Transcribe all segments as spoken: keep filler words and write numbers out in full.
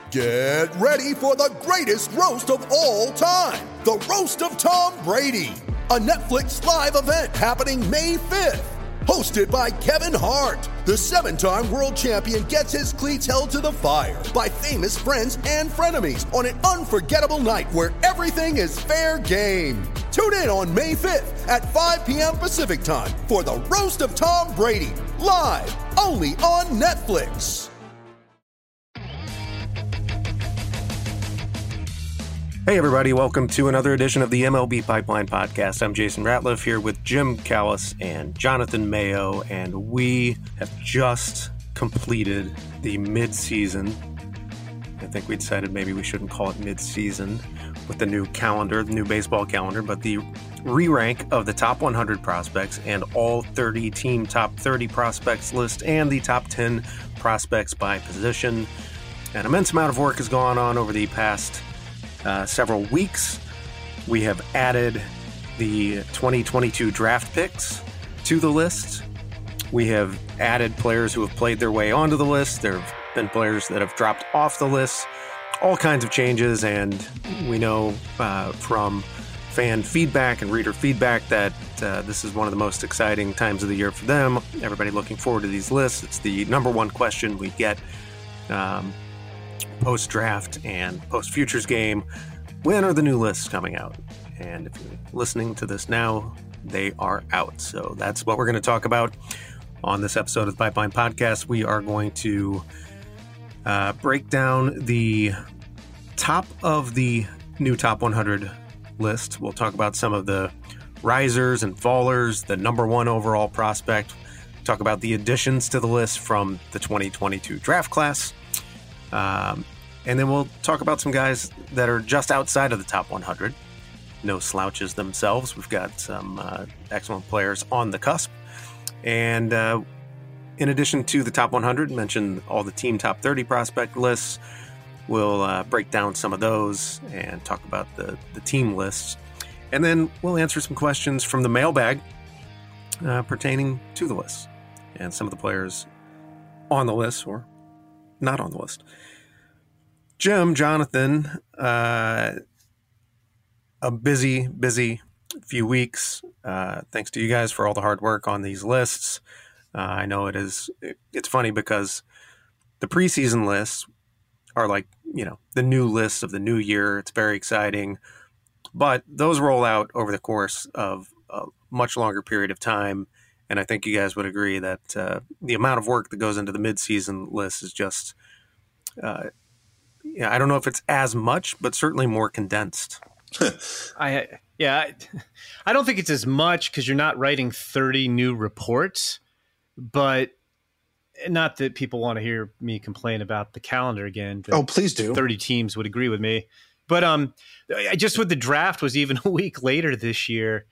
Get ready for the greatest roast of all time, the Roast of Tom Brady, a Netflix live event happening May fifth. Hosted by Kevin Hart, the seven-time world champion gets his cleats held to the fire by famous friends and frenemies on an unforgettable night where everything is fair game. Tune in on May fifth at five p.m. Pacific time for the Roast of Tom Brady, live only on Netflix. Hey everybody, welcome to another edition of the M L B Pipeline Podcast. I'm Jason Ratliff here with Jim Callis and Jonathan Mayo, and we have just completed the mid-season. I think we decided maybe we shouldn't call it mid-season with the new calendar, the new baseball calendar, but the re-rank of the top one hundred prospects and all thirty team top thirty prospects list and the top ten prospects by position. An immense amount of work has gone on over the past Uh, several weeks. We have added the twenty twenty-two draft picks to the list. We have added players who have played their way onto the list. There have been players that have dropped off the list. All kinds of changes, and we know uh, from fan feedback and reader feedback that uh, this is one of the most exciting times of the year for them. Everybody looking forward to these lists. It's the number one question we get um, post-draft and post-futures game. When are the new lists coming out? And if you're listening to this now, they are out. So that's what we're going to talk about on this episode of the Pipeline Podcast. We are going to uh, break down the top of the new top one hundred list. We'll talk about some of the risers and fallers, the number one overall prospect. Talk about the additions to the list from the twenty twenty-two draft class. Um, and then we'll talk about some guys that are just outside of the top one hundred. No slouches themselves. We've got some uh, excellent players on the cusp. And uh, in addition to the top one hundred, mention all the team top thirty prospect lists. We'll uh, break down some of those and talk about the, the team lists. And then we'll answer some questions from the mailbag uh, pertaining to the list and some of the players on the list or not on the list. Jim, Jonathan, uh, a busy, busy few weeks. Uh, thanks to you guys for all the hard work on these lists. Uh, I know it is, it, it's funny because the preseason lists are like, you know, the new lists of the new year. It's very exciting, but those roll out over the course of a much longer period of time. And I think you guys would agree that uh, the amount of work that goes into the mid-season list is just, uh, yeah, I don't know if it's as much, but certainly more condensed. I yeah, I, I don't think it's as much because you're not writing thirty new reports, but not that people want to hear me complain about the calendar again. Oh, please do. thirty teams would agree with me, but um, I just with the draft was even a week later this year.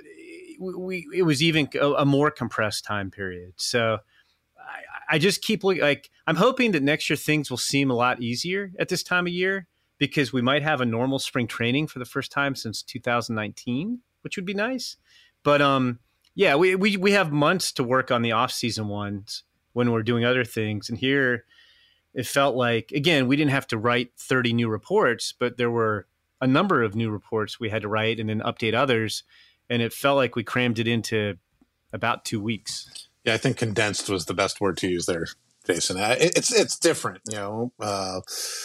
We it was even a, a more compressed time period. So I, I just keep looking like I'm hoping that next year things will seem a lot easier at this time of year because we might have a normal spring training for the first time since two thousand nineteen, which would be nice. But um, yeah, we we we have months to work on the off season ones when we're doing other things. And here it felt like again we didn't have to write thirty new reports, but there were a number of new reports we had to write and then update others. And it felt like we crammed it into about two weeks. Yeah, I think condensed was the best word to use there, Jason. It's it's different, you know. Uh,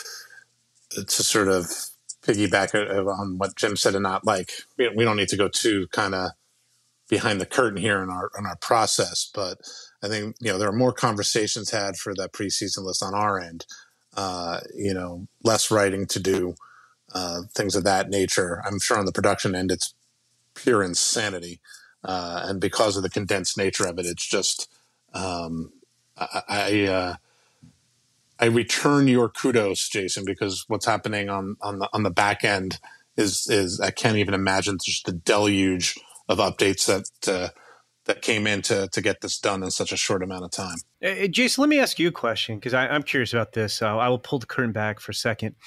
to sort of piggyback on what Jim said and not like, we don't need to go too kind of behind the curtain here in our in our process. But I think, you know, there are more conversations had for that preseason list on our end. Uh, you know, less writing to do, uh, things of that nature. I'm sure on the production end, it's pure insanity. Uh, and because of the condensed nature of it, it's just, um, I, I, uh, I return your kudos, Jason, because what's happening on, on the, on the back end is, is I can't even imagine just the deluge of updates that, uh, that came in to, to get this done in such a short amount of time. Hey, Jason, let me ask you a question because I'm curious about this. Uh, I will pull the curtain back for a second.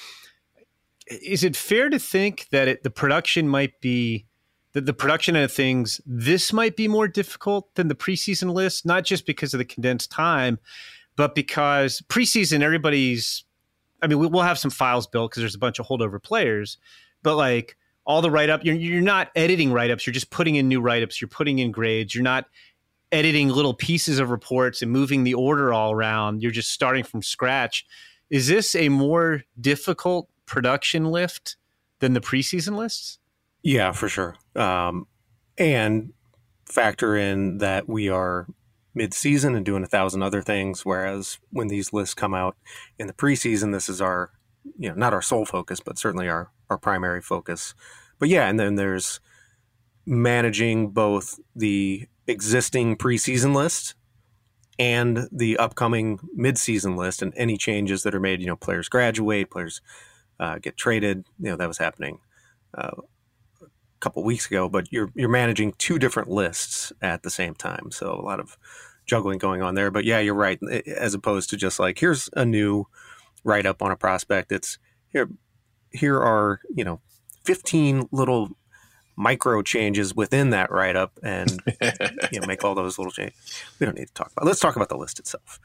Is it fair to think that it, the production might be the, the production of things, this might be more difficult than the preseason list, not just because of the condensed time, but because preseason, everybody's I mean, we'll have some files built because there's a bunch of holdover players, but like all the write up, you're, you're not editing write ups. You're just putting in new write ups. You're putting in grades. You're not editing little pieces of reports and moving the order all around. You're just starting from scratch. Is this a more difficult production lift than the preseason lists? Yeah, for sure. Um, and factor in that we are mid-season and doing a thousand other things, whereas when these lists come out in the preseason, this is our, you know, not our sole focus, but certainly our, our primary focus. But yeah, and then there's managing both the existing preseason list and the upcoming mid-season list, and any changes that are made. You know, players graduate, players uh, get traded. You know, that was happening uh, a couple weeks ago. But you're you're managing two different lists at the same time, so a lot of juggling going on there. But yeah, you're right. As opposed to just like, here's a new write-up on a prospect. It's here. Here are, you know, fifteen little micro changes within that write-up, and you know, make all those little changes. We don't need to talk about. Let's talk about the list itself.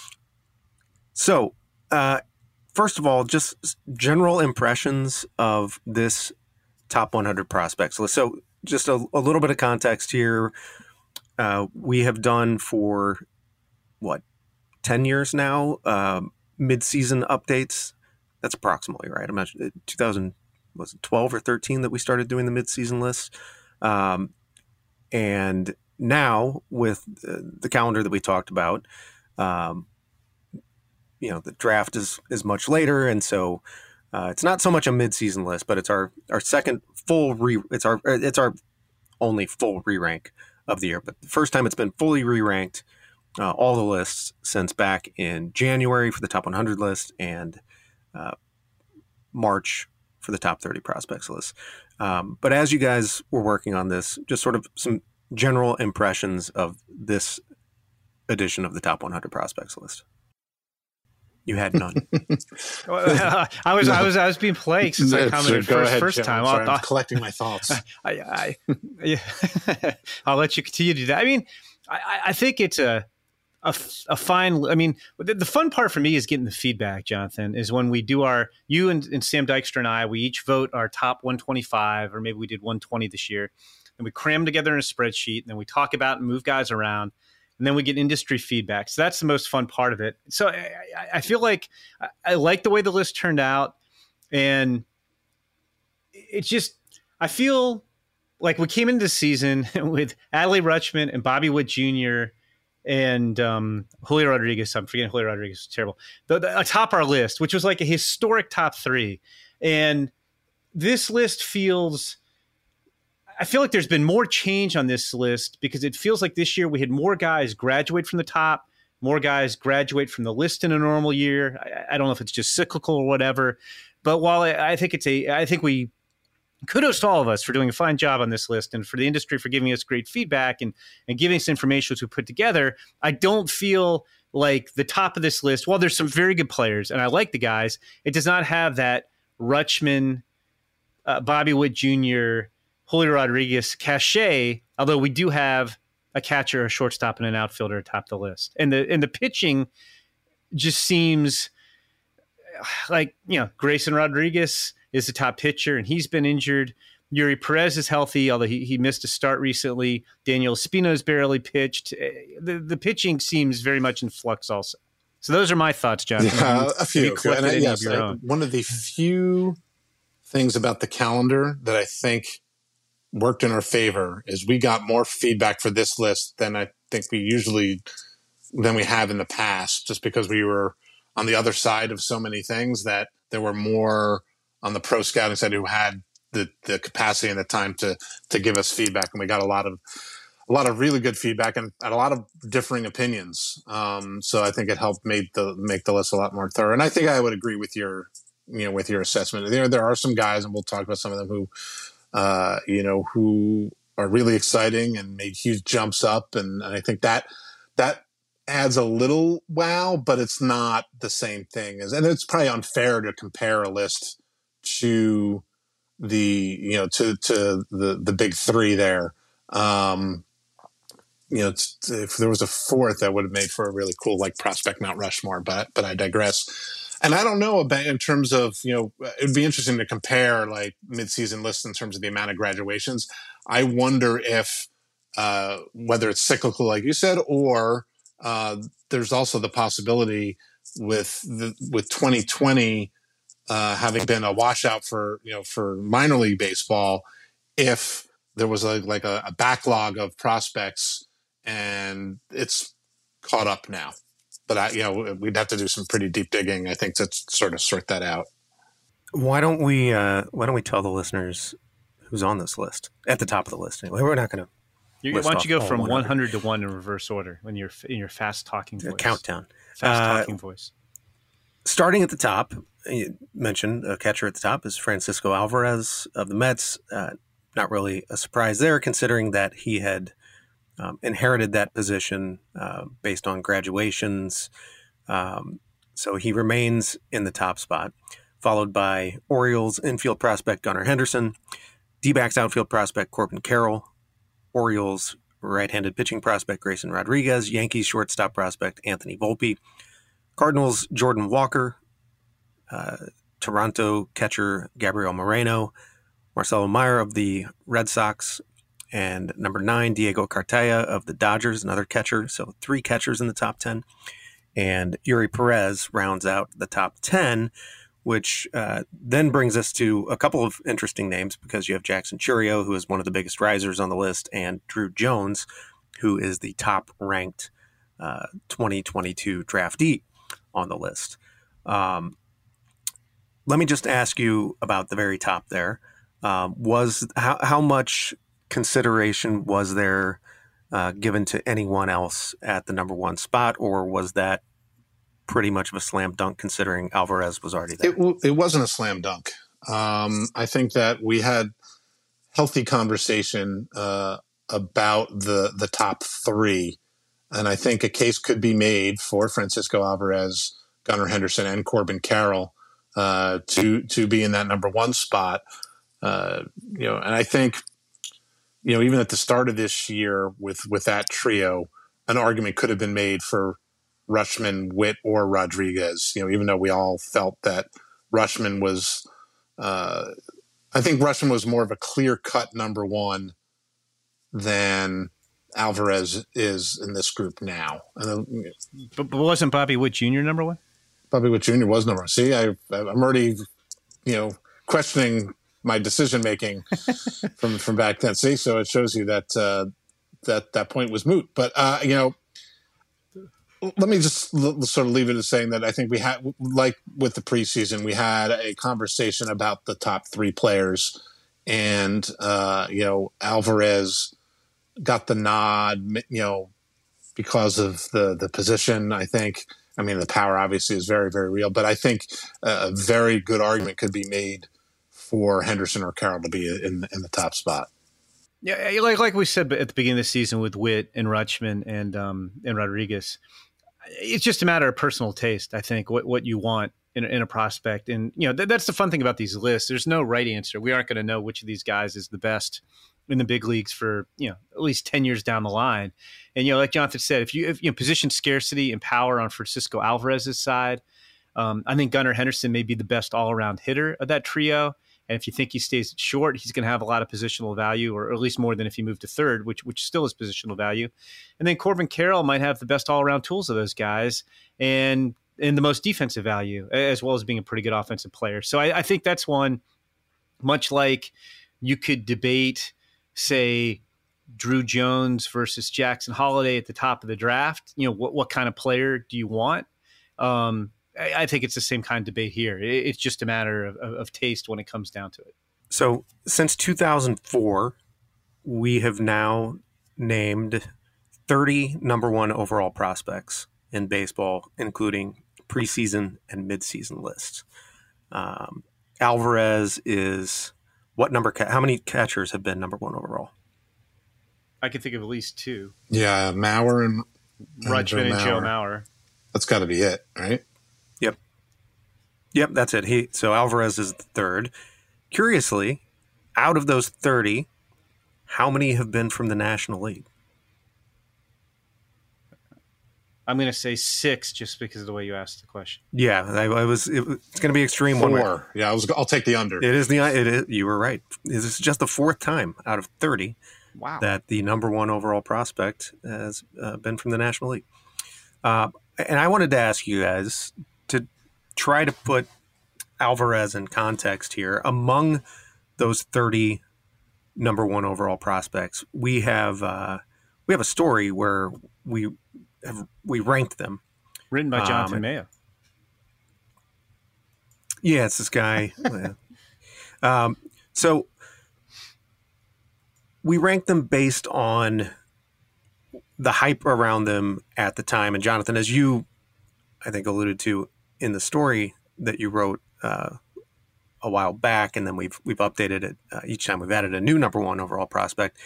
So, uh, first of all, just general impressions of this top one hundred prospects list. So, just a, a little bit of context here. Uh, we have done for what ten years now um, mid-season updates. That's approximately right. I'm not sure. two thousand was it twelve or thirteen that we started doing the mid-season lists. Um, and now with the, the calendar that we talked about, um, you know, the draft is, is much later. And so uh, it's not so much a mid-season list, but it's our, our second full re it's our, it's our only full re-rank of the year. But the first time it's been fully re-ranked, uh, all the lists since back in January for the top one hundred list and uh, March for the top thirty prospects list. Um, but as you guys were working on this, just sort of some general impressions of this edition of the top one hundred prospects list. You had none. I was, I was, I was being plagued since I commented Go first, ahead, first Jim. time. I'm, sorry, I'll, I'm collecting my thoughts. I, I, yeah, I'll let you continue to do that. I mean, I, I think it's a, a, a fine. I mean, the, the fun part for me is getting the feedback, Jonathan, is when we do our, you and, and Sam Dykstra and I, we each vote our top one twenty-five, or maybe we did one twenty this year, and we cram them together in a spreadsheet, and then we talk about and move guys around. And then we get industry feedback. So that's the most fun part of it. So I, I feel like I, I like the way the list turned out. And it's just, I feel like we came into the season with Adley Rutschman and Bobby Witt Junior and um, Julio Rodriguez. I'm forgetting Julio Rodriguez is terrible. The, the, atop our list, which was like a historic top three. And this list feels... I feel like there's been more change on this list because it feels like this year we had more guys graduate from the top, more guys graduate from the list in a normal year. I, I don't know if it's just cyclical or whatever, but while I, I think it's a, I think we kudos to all of us for doing a fine job on this list and for the industry for giving us great feedback and, and giving us information which we put together. I don't feel like the top of this list, while there's some very good players and I like the guys, it does not have that Rutschman, uh, Bobby Witt Junior, Julio Rodriguez cachet, although we do have a catcher, a shortstop, and an outfielder atop the list. And the and the pitching just seems like, you know, Grayson Rodriguez is the top pitcher, and he's been injured. Yuri Perez is healthy, although he, he missed a start recently. Daniel Espino's barely pitched. The, the pitching seems very much in flux also. So those are my thoughts, John. Yeah, a few. And I, yes, of your I, own. One of the few things about the calendar that I think worked in our favor is we got more feedback for this list than I think we usually than we have in the past, just because we were on the other side of so many things that there were more on the pro scouting side who had the, the capacity and the time to to give us feedback, and we got a lot of a lot of really good feedback and, and a lot of differing opinions. Um, so I think it helped make the make the list a lot more thorough. And I think I would agree with your you know with your assessment. There there are some guys, and we'll talk about some of them who. Uh, you know, who are really exciting and made huge jumps up. And, and I think that that adds a little wow, but it's not the same thing as, and it's probably unfair to compare a list to the, you know, to, to the, the big three there. Um, you know, it's, if there was a fourth, that would have made for a really cool, like prospect Mount Rushmore, but, but I digress. And I don't know about in terms of, you know, it would be interesting to compare like midseason lists in terms of the amount of graduations. I wonder if uh, whether it's cyclical, like you said, or uh, there's also the possibility with the, with twenty twenty uh, having been a washout for, you know, for minor league baseball, if there was a, like a, a backlog of prospects and it's caught up now. But I, you know, we'd have to do some pretty deep digging, I think, to sort of sort that out. Why don't we? Uh, why don't we tell the listeners who's on this list at the top of the list? Anyway, we're not going to. Why don't you go from one hundred to one in reverse order when you're in your fast talking voice? Countdown. Fast talking uh, voice. Starting at the top, you mentioned a catcher at the top is Francisco Alvarez of the Mets. Uh, not really a surprise there, considering that he had. Um, inherited that position uh, based on graduations. Um, so he remains in the top spot, followed by Orioles infield prospect Gunnar Henderson, D-backs outfield prospect Corbin Carroll, Orioles right-handed pitching prospect Grayson Rodriguez, Yankees shortstop prospect Anthony Volpe, Cardinals Jordan Walker, uh, Toronto catcher Gabriel Moreno, Marcelo Meyer of the Red Sox, and number nine, Diego Cartaya of the Dodgers, another catcher. So three catchers in the top ten. And Yuri Perez rounds out the top ten, which uh, then brings us to a couple of interesting names because you have Jackson Chourio, who is one of the biggest risers on the list, and Drew Jones, who is the top-ranked uh, twenty twenty-two draftee on the list. Um, let me just ask you about the very top there. Um, was how, how much consideration was there uh, given to anyone else at the number one spot, or was that pretty much of a slam dunk considering Alvarez was already there? It, it wasn't a slam dunk. Um, I think that we had healthy conversation uh, about the the top three, and I think a case could be made for Francisco Alvarez, Gunnar Henderson, and Corbin Carroll uh, to to be in that number one spot. Uh, you know, and I think. You know, even at the start of this year with, with that trio, an argument could have been made for Rutschman, Witt, or Rodriguez. You know, even though we all felt that Rutschman was, uh, I think Rutschman was more of a clear-cut number one than Alvarez is in this group now. And, but, but wasn't Bobby Witt Junior number one? Bobby Witt Junior was number one. See, I, I'm already, you know, questioning my decision making from from back then. See, so it shows you that uh, that that point was moot. But uh, you know, let me just l- sort of leave it as saying that I think we had, like with the preseason, we had a conversation about the top three players, and uh, you know, Alvarez got the nod, you know, because of the the position. I think. I mean, the power obviously is very very real, but I think a very good argument could be made for Henderson or Carroll to be in in the top spot. Yeah, like like we said at the beginning of the season with Witt and Rutschman and um, and Rodriguez, it's just a matter of personal taste. I think what what you want in, in a prospect, and you know th- that's the fun thing about these lists. There's no right answer. We aren't going to know which of these guys is the best in the big leagues for you know at least ten years down the line. And you know, like Jonathan said, if you if you know, position scarcity and power on Francisco Alvarez's side, um, I think Gunnar Henderson may be the best all around hitter of that trio. And if you think he stays short, he's going to have a lot of positional value, or at least more than if he moved to third, which which still is positional value. And then Corbin Carroll might have the best all-around tools of those guys and and the most defensive value, as well as being a pretty good offensive player. So I, I think that's one, much like you could debate, say, Drew Jones versus Jackson Holliday at the top of the draft. You know, what, what kind of player do you want? Um I think it's the same kind of debate here. It's just a matter of, of taste when it comes down to it. So since two thousand four, we have now named thirty number one overall prospects in baseball, including preseason and midseason lists. Um, Alvarez is what number? Ca- how many catchers have been number one overall? I can think of at least two. Yeah, Mauer and, and Rutschman and Joe Mauer. That's got to be it, right? Yep. Yep, that's it. He so Alvarez is the third. Curiously, out of those thirty, how many have been from the National League? I'm going to say six just because of the way you asked the question. Yeah, I, I was. It, it's going to be extreme Four. one way. Yeah, I was. I'll take the under. It is the. It is. You were right. This is just the fourth time out of thirty Wow. that the number one overall prospect has uh, been from the National League. Uh, and I wanted to ask you guys to try to put Alvarez in context here. Among those thirty number one overall prospects, we have uh, we have a story where we have we ranked them. Written by Jonathan um, Mayo. Yeah, it's this guy. um, so we ranked them based on the hype around them at the time. And Jonathan, as you, I think, alluded to in the story that you wrote uh, a while back, and then we've we've updated it uh, each time we've added a new number one overall prospect.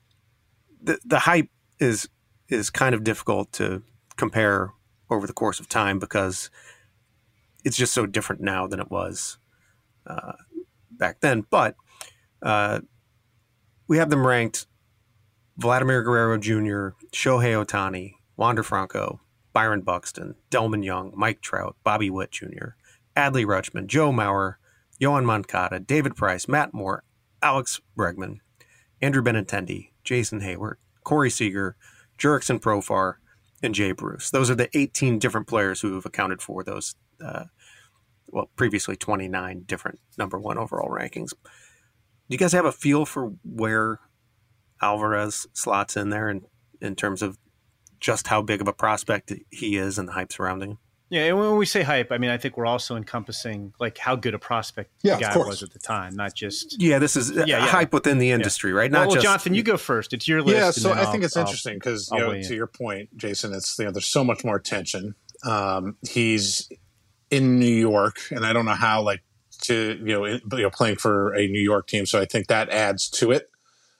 The the hype is is kind of difficult to compare over the course of time because it's just so different now than it was uh, back then. But uh, we have them ranked: Vladimir Guerrero Junior, Shohei Ohtani, Wander Franco, Byron Buxton, Delman Young, Mike Trout, Bobby Witt Junior, Adley Rutschman, Joe Mauer, Yohan Moncada, David Price, Matt Moore, Alex Bregman, Andrew Benintendi, Jason Hayward, Corey Seager, Jurickson Profar, and Jay Bruce. Those are the eighteen different players who have accounted for those, uh, well, previously twenty-nine different number one overall rankings. Do you guys have a feel for where Alvarez slots in there in, in terms of just how big of a prospect he is and the hype surrounding him? Yeah, and when we say hype, I mean, I think we're also encompassing like how good a prospect Yeah, the of guy course. was at the time, not just. Yeah, this is Yeah, yeah. hype within the industry, right? Not well, just Jonathan, you go first. It's your list. Yeah, and so then I I'll- think it's I'll- interesting because I'll you know, weigh in. to your point, Jason, it's you know there's so much more attention. Um, he's in New York, and I don't know how like to you know, in, you know playing for a New York team, so I think that adds to it.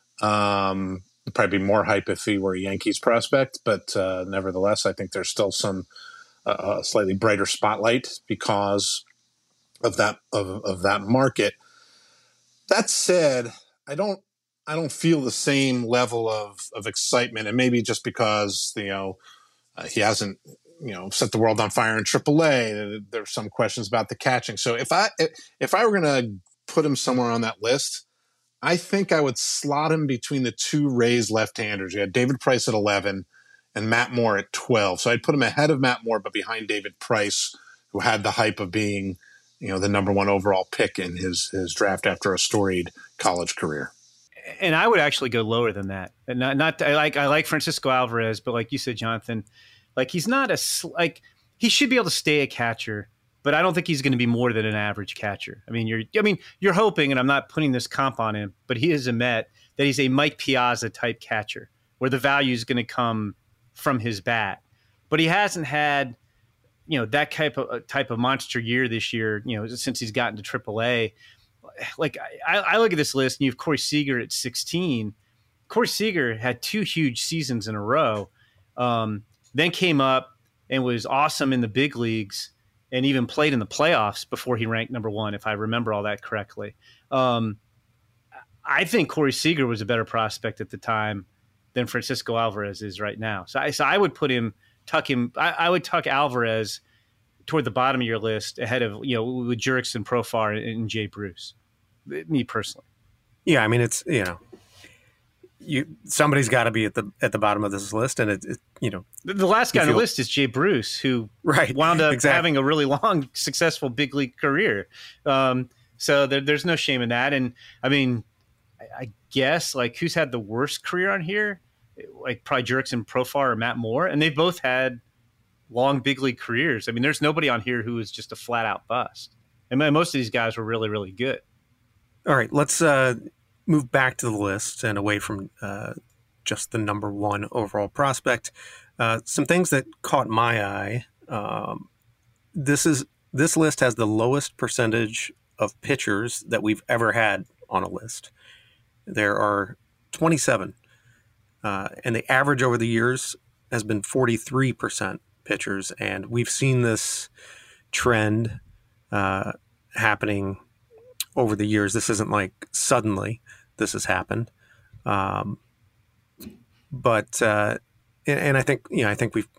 Um, it'd probably be more hype if he were a Yankees prospect, but uh, nevertheless, I think there's still some uh, a slightly brighter spotlight because of that of, of that market. That said, I don't I don't feel the same level of of excitement, and maybe just because you know uh, he hasn't you know set the world on fire in triple A. There's some questions about the catching. So if I if I were going to put him somewhere on that list, I think I would slot him between the two Rays left-handers. You had David Price at eleven and Matt Moore at twelve. So I'd put him ahead of Matt Moore, but behind David Price, who had the hype of being, you know, the number one overall pick in his his draft after a storied college career. And I would actually go lower than that. And not, not I like I like Francisco Alvarez, but like you said, Jonathan, like he's not a sl- like he should be able to stay a catcher, but I don't think he's going to be more than an average catcher. I mean, you're I mean you're hoping, and I'm not putting this comp on him, but he is a Met, that he's a Mike Piazza type catcher, where the value is going to come from his bat. But he hasn't had, you know, that type of type of monster year this year, you know, since he's gotten to triple A. Like I, I look at this list, and you have Corey Seager at sixteen. Corey Seager had two huge seasons in a row, um, then came up and was awesome in the big leagues, and even played in the playoffs before he ranked number one, if I remember all that correctly. Um, I think Corey Seager was a better prospect at the time than Francisco Alvarez is right now. So I, so I would put him, tuck him, I, I would tuck Alvarez toward the bottom of your list ahead of, you know, with Jurickson, Profar, and Jay Bruce. Me personally. Yeah, I mean, it's, you know, you somebody's got to be at the at the bottom of this list, and it, it you know, The, the last guy on feel- the list is Jay Bruce, who right, wound up exactly. having a really long, successful big league career. Um, so there, there's no shame in that. And I mean, I, I guess like who's had the worst career on here? Like probably Jurickson, Profar, or Matt Moore, and they both had long big league careers. I mean, there's nobody on here who was just a flat out bust. And most of these guys were really, really good. All right, let's uh, move back to the list and away from uh, just the number one overall prospect. Uh, some things that caught my eye. Um, this is this list has the lowest percentage of pitchers that we've ever had on a list. There are twenty-seven, uh, and the average over the years has been forty-three percent pitchers, and we've seen this trend uh, happening over the years. This isn't like suddenly this has happened. Um, but, uh, and, and I think, you know, I think we've, we've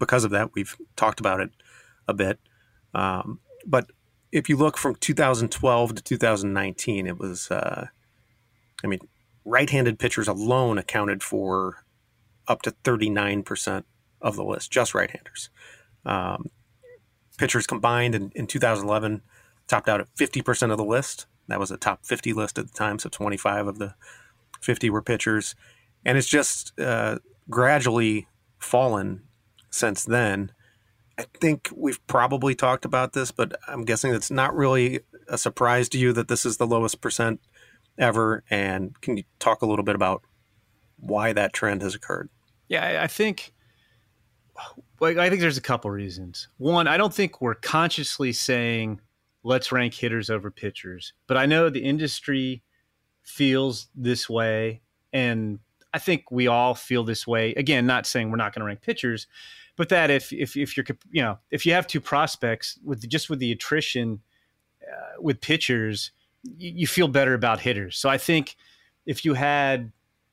because of that, we've talked about it a bit. Um, but if you look from two thousand twelve to two thousand nineteen, it was, uh, I mean, right-handed pitchers alone accounted for up to thirty-nine percent of the list, just right-handers. Um, pitchers combined in, in two thousand eleven topped out at fifty percent of the list. That was a top fifty list at the time, so twenty-five of the fifty were pitchers. And it's just uh, gradually fallen since then. I think we've probably talked about this, but I'm guessing it's not really a surprise to you that this is the lowest percent ever. And can you talk a little bit about why that trend has occurred? Yeah, I think like, I think there's a couple reasons. One, I don't think we're consciously saying let's rank hitters over pitchers, but I know the industry feels this way, and I think we all feel this way. Again, not saying we're not going to rank pitchers, but that if if if you're you know if you have two prospects with just with the attrition uh, with pitchers, you, you feel better about hitters. So I think if you had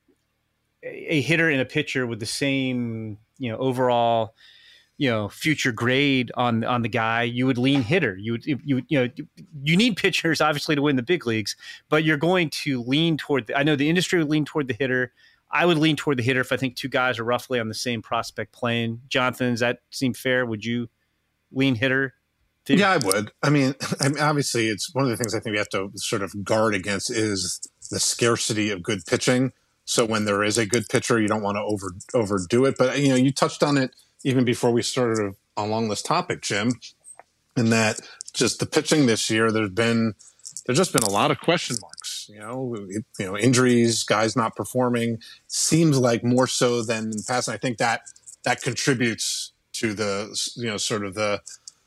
a, a hitter and a pitcher with the same you know overall you know future grade on on the guy, you would lean hitter. You would you you know you need pitchers obviously to win the big leagues, but you're going to lean toward the, I know the industry would lean toward the hitter. I would lean toward the hitter if I think two guys are roughly on the same prospect plane. Jonathan, does that seem fair? Would you lean hitter? Too? Yeah, I would. I mean, I mean, obviously, it's one of the things I think we have to sort of guard against is the scarcity of good pitching. So when there is a good pitcher, you don't want to over overdo it. But you know, you touched on it even before we started along this topic, Jim, in that just the pitching this year, there's been there's just been a lot of question marks. You know, it, you know, injuries, guys not performing. Seems like more so than in the past. And I think that that contributes to the you know sort of the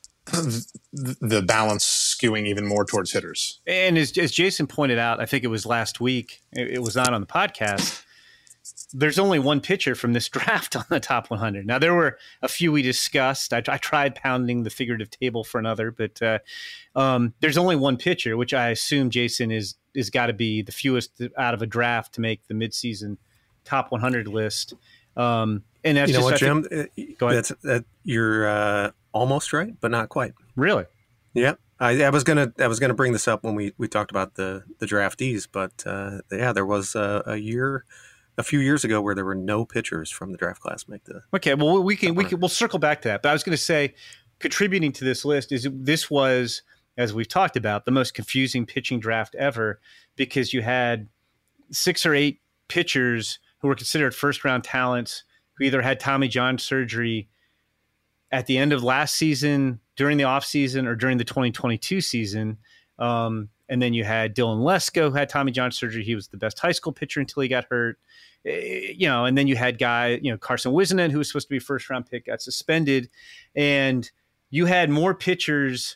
the balance skewing even more towards hitters. And as, as Jason pointed out, I think it was last week. It, it was not on the podcast. There's only one pitcher from this draft on the top one hundred. Now, there were a few we discussed. I, I tried pounding the figurative table for another, but uh, um, there's only one pitcher, which I assume, Jason, is is got to be the fewest out of a draft to make the midseason top one hundred list. Um, and that's you know just, what, think, Jim? go ahead. That's, that, you're uh, almost right, but not quite. Really? Yeah. I, I was gonna I was gonna bring this up when we, we talked about the, the draftees, but uh, yeah, there was a, a year. A few years ago, where there were no pitchers from the draft class make the. Okay, well, we can we can we'll circle back to that. But I was going to say, contributing to this list is this was, as we've talked about, the most confusing pitching draft ever because you had six or eight pitchers who were considered first round talents who either had Tommy John surgery at the end of last season, during the offseason, or during the twenty twenty-two season. Um, And then you had Dylan Lesko, who had Tommy John surgery. He was the best high school pitcher until he got hurt. You know, and then you had guy, you know, Carson Wisenen, who was supposed to be a first round pick, got suspended. And you had more pitchers,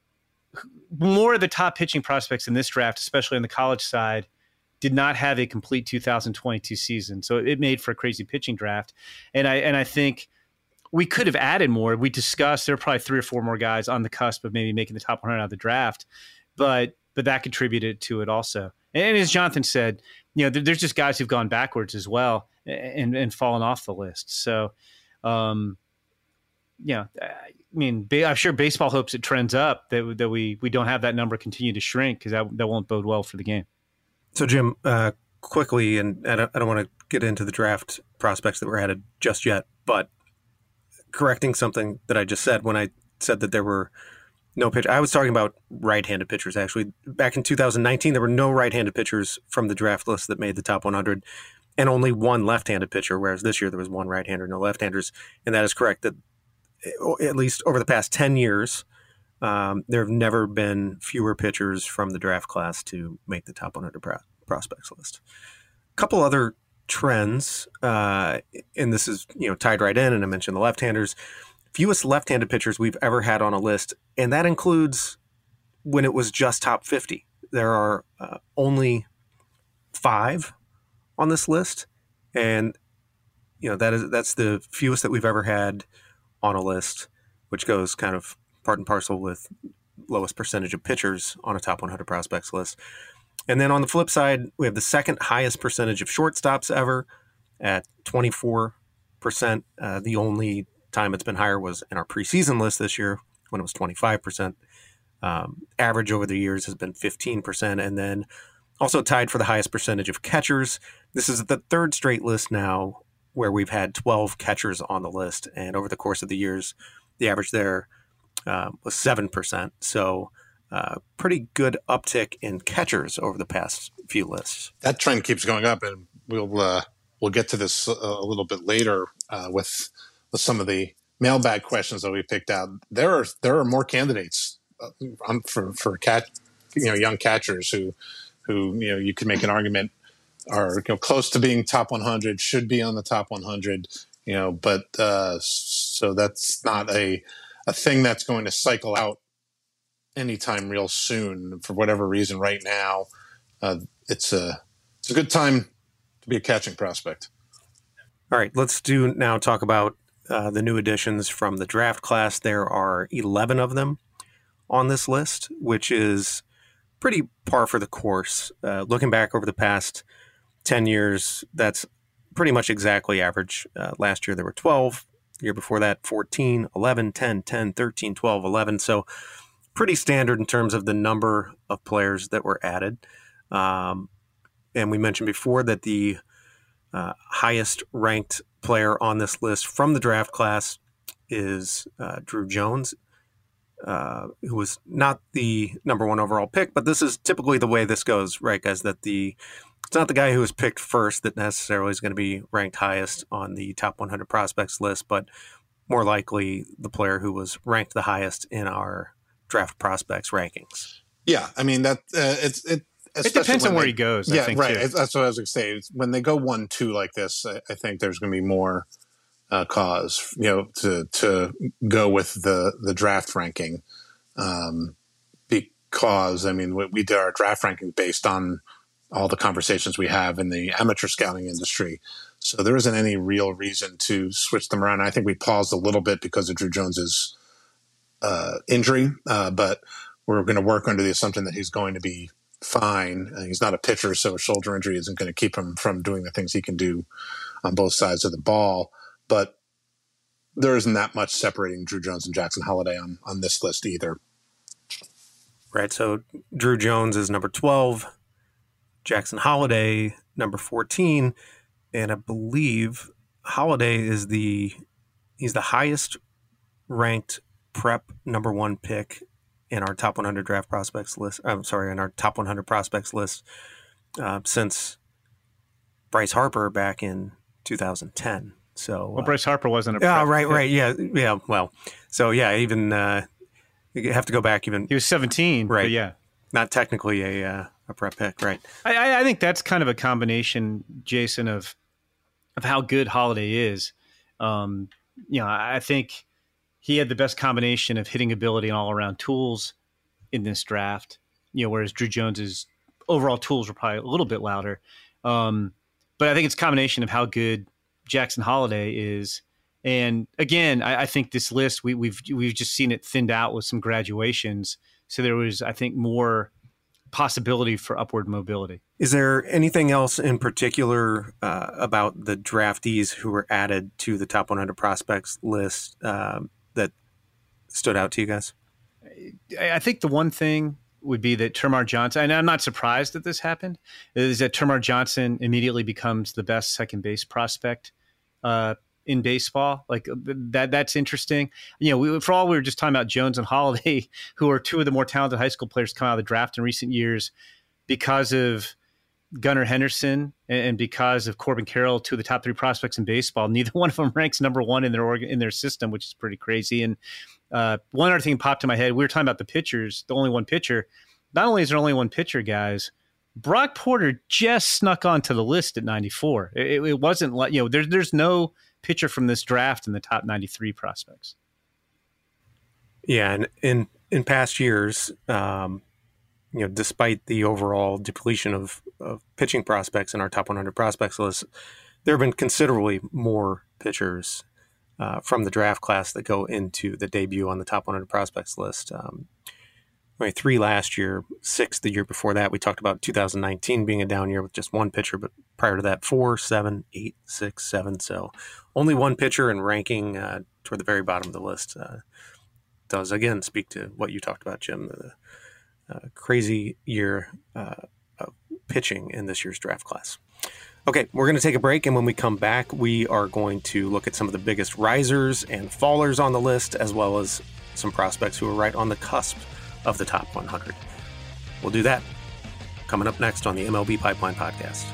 more of the top pitching prospects in this draft, especially on the college side, did not have a complete two thousand twenty-two season. So it made for a crazy pitching draft. And I and I think we could have added more. We discussed there were probably three or four more guys on the cusp of maybe making the top one hundred out of the draft. But but that contributed to it also. And as Jonathan said, you know, there, there's just guys who've gone backwards as well and, and fallen off the list. So, um, yeah, I mean, I'm sure baseball hopes it trends up, that, that we, we don't have that number continue to shrink because that, that won't bode well for the game. So, Jim, uh, quickly, and I don't, I don't want to get into the draft prospects that were added just yet, but correcting something that I just said when I said that there were no pitch. I was talking about right-handed pitchers, actually. Back in two thousand nineteen, there were no right-handed pitchers from the draft list that made the top one hundred, and only one left-handed pitcher, whereas this year there was one right-hander, no left-handers. And that is correct, that at least over the past ten years, um, there have never been fewer pitchers from the draft class to make the top one hundred pro- prospects list. A couple other trends, uh, and this is you know tied right in, and I mentioned the left-handers. Fewest left-handed pitchers we've ever had on a list, and that includes when it was just top fifty. There are uh, only five on this list, and you know that is that's the fewest that we've ever had on a list, which goes kind of part and parcel with lowest percentage of pitchers on a top one hundred prospects list. And then on the flip side, we have the second highest percentage of shortstops ever at twenty-four percent. Uh, the only time it's been higher was in our preseason list this year when it was twenty-five percent. Um, average over the years has been fifteen percent, and then also tied for the highest percentage of catchers. This is the third straight list now where we've had twelve catchers on the list, and over the course of the years, the average there uh, was seven percent. So uh, pretty good uptick in catchers over the past few lists. That trend keeps going up, and we'll uh, we'll get to this a, a little bit later uh, with, with some of the mailbag questions that we picked out. There are there are more candidates uh, for for cat you know young catchers who who you know you could make an argument are you know close to being top one hundred, should be on the top one hundred, you know, but uh, so that's not a a thing that's going to cycle out anytime real soon. For whatever reason, right now, uh, it's a it's a good time to be a catching prospect. All right, let's do now talk about uh, the new additions from the draft class. There are eleven of them on this list, which is pretty par for the course. Uh, looking back over the past ten years, that's pretty much exactly average. Uh, last year there were twelve. The year before that, fourteen, eleven, ten, ten, thirteen, twelve, eleven. So pretty standard in terms of the number of players that were added. Um, and we mentioned before that the uh, highest ranked player on this list from the draft class is uh, Drew Jones, uh, who was not the number one overall pick, but this is typically the way this goes, right, guys, that the it's not the guy who was picked first that necessarily is going to be ranked highest on the top one hundred prospects list, but more likely the player who was ranked the highest in our draft prospects rankings. Yeah, I mean, that uh, it's it. It depends on where they, he goes. Yeah, I think, right. too. That's what I was going to say. When they go one two like this, I, I think there's going to be more uh, cause, you know, to to go with the the draft ranking, um, because I mean, we, we did our draft ranking based on all the conversations we have in the amateur scouting industry. So there isn't any real reason to switch them around. I think we paused a little bit because of Drew Jones's uh, injury, uh, but we're going to work under the assumption that he's going to be fine. Uh, he's not a pitcher, so a shoulder injury isn't going to keep him from doing the things he can do on both sides of the ball. But there isn't that much separating Drew Jones and Jackson Holliday on, on this list either. Right, so Drew Jones is number twelve, Jackson Holliday number fourteen, and I believe Holliday is the he's the highest ranked prep number one pick in our top one hundred draft prospects list. I'm sorry, in our top one hundred prospects list uh, since Bryce Harper back in two thousand ten. So, well, uh, Bryce Harper wasn't a yeah, prep right, pick. right, yeah, yeah. Well, so yeah, even uh, you have to go back even. He was seventeen, right? But yeah, not technically a uh, a prep pick, right? I, I think that's kind of a combination, Jason, of of how good Holliday is. Um, you know, I think he had the best combination of hitting ability and all around tools in this draft. You know, whereas Drew Jones's overall tools were probably a little bit louder. Um, but I think it's a combination of how good Jackson Holliday is. And again, I, I think this list, we, we've we've just seen it thinned out with some graduations. So there was, I think, more possibility for upward mobility. Is there anything else in particular uh, about the draftees who were added to the top one hundred prospects list uh, that stood out to you guys? I think the one thing would be that Termarr Johnson, and I'm not surprised that this happened, is that Termarr Johnson immediately becomes the best second base prospect uh, in baseball. Like that, that's interesting. You know, we, for all we were just talking about Jones and Holliday, who are two of the more talented high school players come out of the draft in recent years because of Gunnar Henderson and because of Corbin Carroll, two of the top three prospects in baseball. Neither one of them ranks number one in their organ, in their system, which is pretty crazy. And uh, one other thing popped in my head. We were talking about the pitchers, the only one pitcher. Not only is there only one pitcher, guys, Brock Porter just snuck onto the list at ninety-four. It, it wasn't like, you know, there's there's no pitcher from this draft in the top ninety-three prospects. Yeah, and in in past years, um, you know, despite the overall depletion of, of pitching prospects in our top one hundred prospects list, there have been considerably more pitchers uh, from the draft class that go into the debut on the top one hundred prospects list. Um, I mean, three last year, six the year before that. We talked about two thousand nineteen being a down year with just one pitcher, but prior to that, four, seven, eight, six, seven. So only one pitcher in ranking uh, toward the very bottom of the list. Uh, does, again, speak to what you talked about, Jim, the uh, crazy year uh, of pitching in this year's draft class. Okay, we're going to take a break, and when we come back, we are going to look at some of the biggest risers and fallers on the list, as well as some prospects who are right on the cusp of the top one hundred. We'll do that coming up next on the M L B Pipeline Podcast.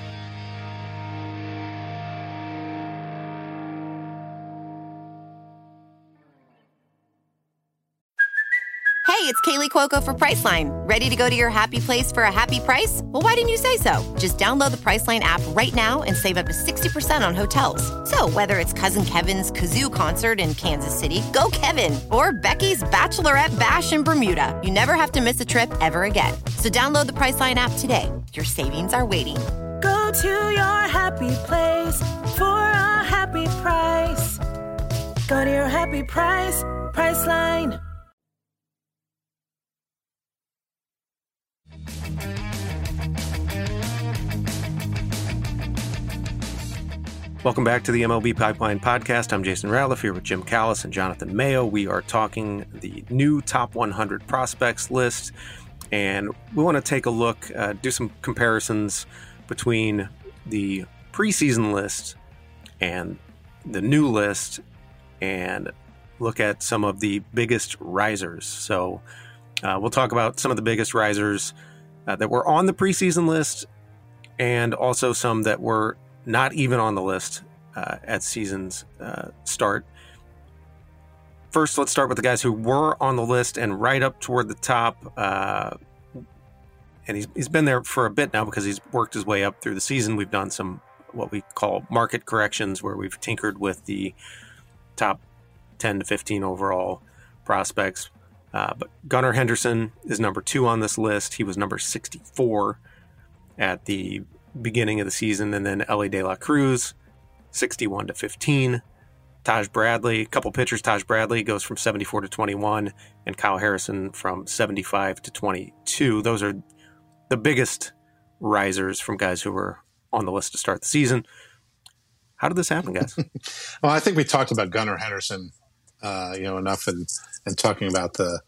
Hey, it's Kaylee Cuoco for Priceline. Ready to go to your happy place for a happy price? Well, why didn't you say so? Just download the Priceline app right now and save up to sixty percent on hotels. So whether it's Cousin Kevin's Kazoo Concert in Kansas City, go Kevin, or Becky's Bachelorette Bash in Bermuda, you never have to miss a trip ever again. So download the Priceline app today. Your savings are waiting. Go to your happy place for a happy price. Go to your happy price, Priceline. Welcome back to the M L B Pipeline Podcast. I'm Jason Ratliff here with Jim Callis and Jonathan Mayo. We are talking the new top one hundred prospects list, and we want to take a look, uh, do some comparisons between the preseason list and the new list, and look at some of the biggest risers. So uh, we'll talk about some of the biggest risers uh, that were on the preseason list, and also some that were not even on the list uh, at season's uh, start. First, let's start with the guys who were on the list and right up toward the top. Uh, and he's he's been there for a bit now because he's worked his way up through the season. We've done some what we call market corrections, where we've tinkered with the top ten to fifteen overall prospects. Uh, but Gunnar Henderson is number two on this list. He was number sixty-four at the beginning of the season, and then Elly De La Cruz, sixty-one to fifteen. Taj Bradley, a couple pitchers, Taj Bradley goes from seventy-four to twenty-one, and Kyle Harrison from seventy-five to twenty-two. Those are the biggest risers from guys who were on the list to start the season. How did this happen, guys? Well, I think we talked about Gunnar Henderson, uh, you know, enough, and and talking about the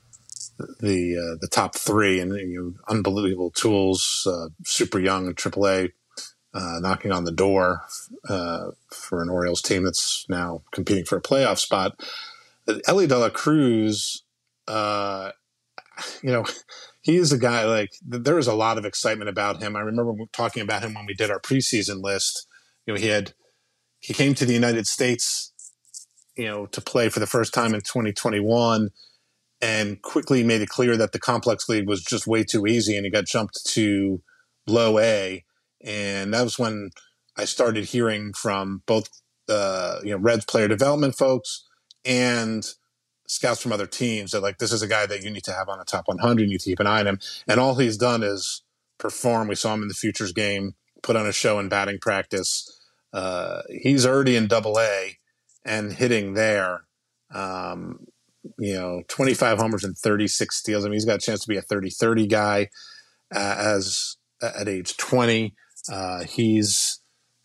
the uh, the top three, and you know, unbelievable tools, uh, super young in triple A, uh, knocking on the door uh, for an Orioles team that's now competing for a playoff spot. Elly De La Cruz, uh, you know, he is a guy, like, there is a lot of excitement about him. I remember talking about him when we did our preseason list. You know, he had he came to the United States, you know, to play for the first time in twenty twenty-one. And quickly made it clear that the complex league was just way too easy, and he got jumped to low A. And that was when I started hearing from both uh, you know, Reds player development folks and scouts from other teams that, like, this is a guy that you need to have on the top one hundred. You need to keep an eye on him. And all he's done is perform. We saw him in the Futures game, put on a show in batting practice. Uh, he's already in double A and hitting there. Um, you know, twenty-five homers and thirty-six steals. I mean, he's got a chance to be a thirty thirty guy uh, as at age twenty. Uh, he's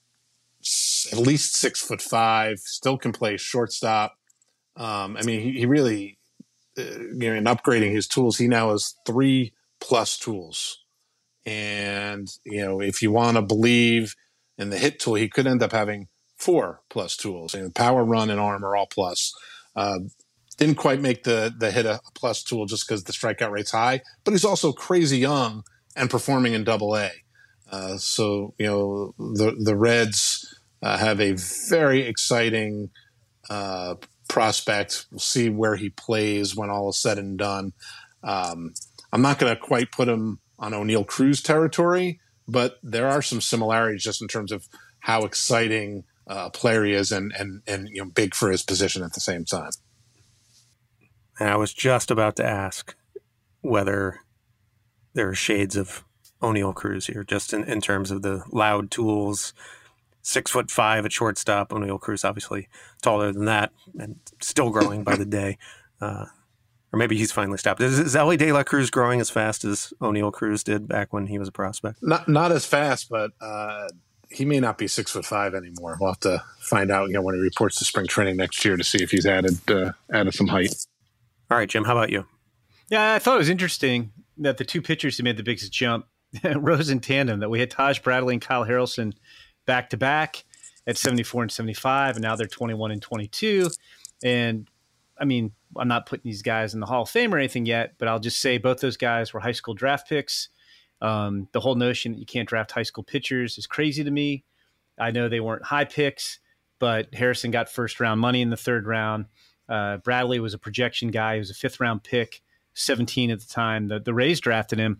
at least six foot five, still can play shortstop. Um, I mean, he, he really, uh, you know, in upgrading his tools, he now has three plus tools. And, you know, if you want to believe in the hit tool, he could end up having four plus tools. And power, run, and arm are all plus. Uh, Didn't quite make the the hit a plus tool just because the strikeout rate's high, but he's also crazy young and performing in double A. Uh, so, you know, the, the Reds uh, have a very exciting uh, prospect. We'll see where he plays when all is said and done. Um, I'm not going to quite put him on O'Neill Cruz territory, but there are some similarities just in terms of how exciting uh, a player he is, and, and, and, you know, big for his position at the same time. And I was just about to ask whether there are shades of O'Neill Cruz here, just in, in terms of the loud tools. Six foot five at shortstop. O'Neill Cruz obviously taller than that and still growing by the day. Uh, or maybe he's finally stopped. Is, is Elly De La Cruz growing as fast as O'Neill Cruz did back when he was a prospect? Not not as fast, but uh, he may not be six foot five anymore. We'll have to find out, you know, when he reports to spring training next year to see if he's added uh, added some height. All right, Jim, how about you? Yeah, I thought it was interesting that the two pitchers who made the biggest jump rose in tandem, that we had Taj Bradley and Kyle Harrelson back to back at seventy-four and seventy-five, and now they're twenty-one and twenty-two. And I mean, I'm not putting these guys in the Hall of Fame or anything yet, but I'll just say both those guys were high school draft picks. Um, the whole notion that you can't draft high school pitchers is crazy to me. I know they weren't high picks, but Harrison got first round money in the third round. Uh, Bradley was a projection guy. He was a fifth round pick, seventeen at the time. The, the Rays drafted him.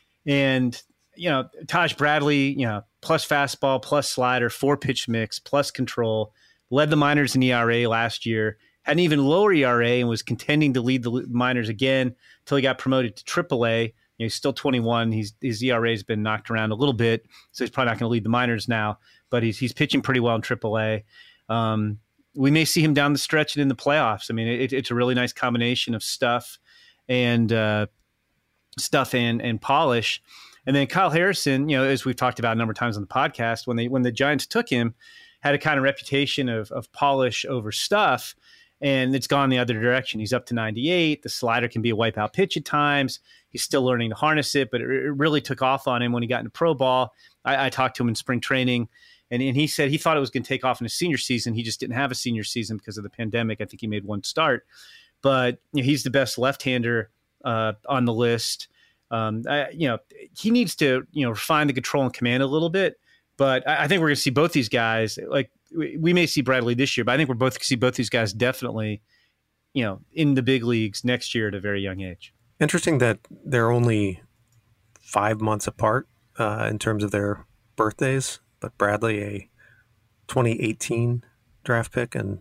And, you know, Taj Bradley, you know, plus fastball, plus slider, four pitch mix, plus control, led the minors in E R A last year, had an even lower E R A and was contending to lead the minors again until he got promoted to triple A. You know, he's still twenty-one. He's, his E R A has been knocked around a little bit, so he's probably not going to lead the minors now, but he's he's pitching pretty well in triple A. Um, we may see him down the stretch and in the playoffs. I mean, it, it's a really nice combination of stuff and uh, stuff and, and polish. And then Kyle Harrison, you know, as we've talked about a number of times on the podcast, when they when the Giants took him, had a kind of reputation of of polish over stuff, and it's gone the other direction. He's up to ninety-eight. The slider can be a wipeout pitch at times. He's still learning to harness it, but it, it really took off on him when he got into pro ball. I, I talked to him in spring training, and, and he said he thought it was going to take off in his senior season. He just didn't have a senior season because of the pandemic. I think he made one start, but you know, he's the best left-hander uh, on the list. Um, I, you know, he needs to, you know, refine the control and command a little bit, but I, I think we're going to see both these guys. Like we, we may see Bradley this year, but I think we're both going to see both these guys definitely, you know, in the big leagues next year at a very young age. Interesting that they're only five months apart uh, in terms of their birthdays, but Bradley, a twenty eighteen draft pick, and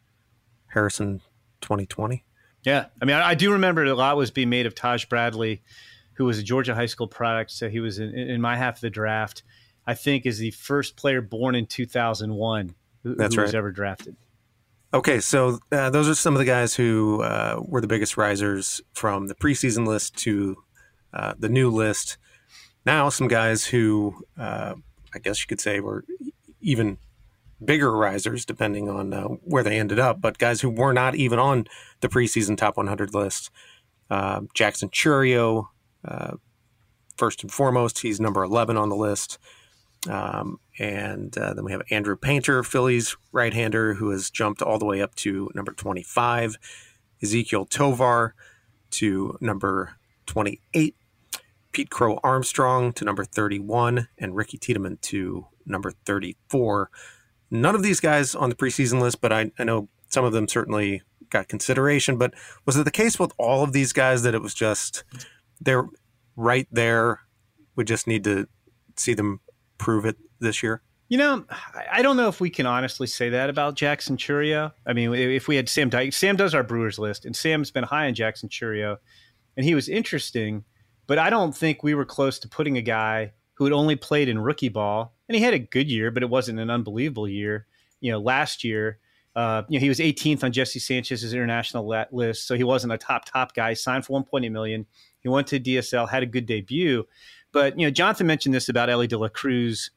Harrison, twenty twenty. Yeah. I mean, I, I do remember a lot was being made of Taj Bradley, who was a Georgia high school product. So he was in, in my half of the draft, I think is the first player born in two thousand one who, That's who right. was ever drafted. Okay, so uh, those are some of the guys who uh, were the biggest risers from the preseason list to uh, the new list. Now some guys who uh, I guess you could say were even bigger risers, depending on uh, where they ended up, but guys who were not even on the preseason top one hundred list. Uh, Jackson Chourio, uh, first and foremost, he's number eleven on the list. Um, and uh, then we have Andrew Painter, Phillies right-hander, who has jumped all the way up to number twenty-five. Ezekiel Tovar to number twenty-eight. Pete Crow Armstrong to number thirty-one. And Ricky Tiedemann to number thirty-four. None of these guys on the preseason list, but I, I know some of them certainly got consideration. But was it the case with all of these guys that it was just they're right there? We just need to see them prove it this year? You know, I don't know if we can honestly say that about Jackson Chourio. I mean, if we had Sam Dyke, Sam does our Brewers list, and Sam's been high on Jackson Chourio, and he was interesting, but I don't think we were close to putting a guy who had only played in rookie ball, and he had a good year, but it wasn't an unbelievable year. You know, last year, uh, you know, he was eighteenth on Jesse Sanchez's international list, so he wasn't a top, top guy. He signed for one point eight million dollars. He went to D S L, had a good debut. But, you know, Jonathan mentioned this about Elly De La Cruz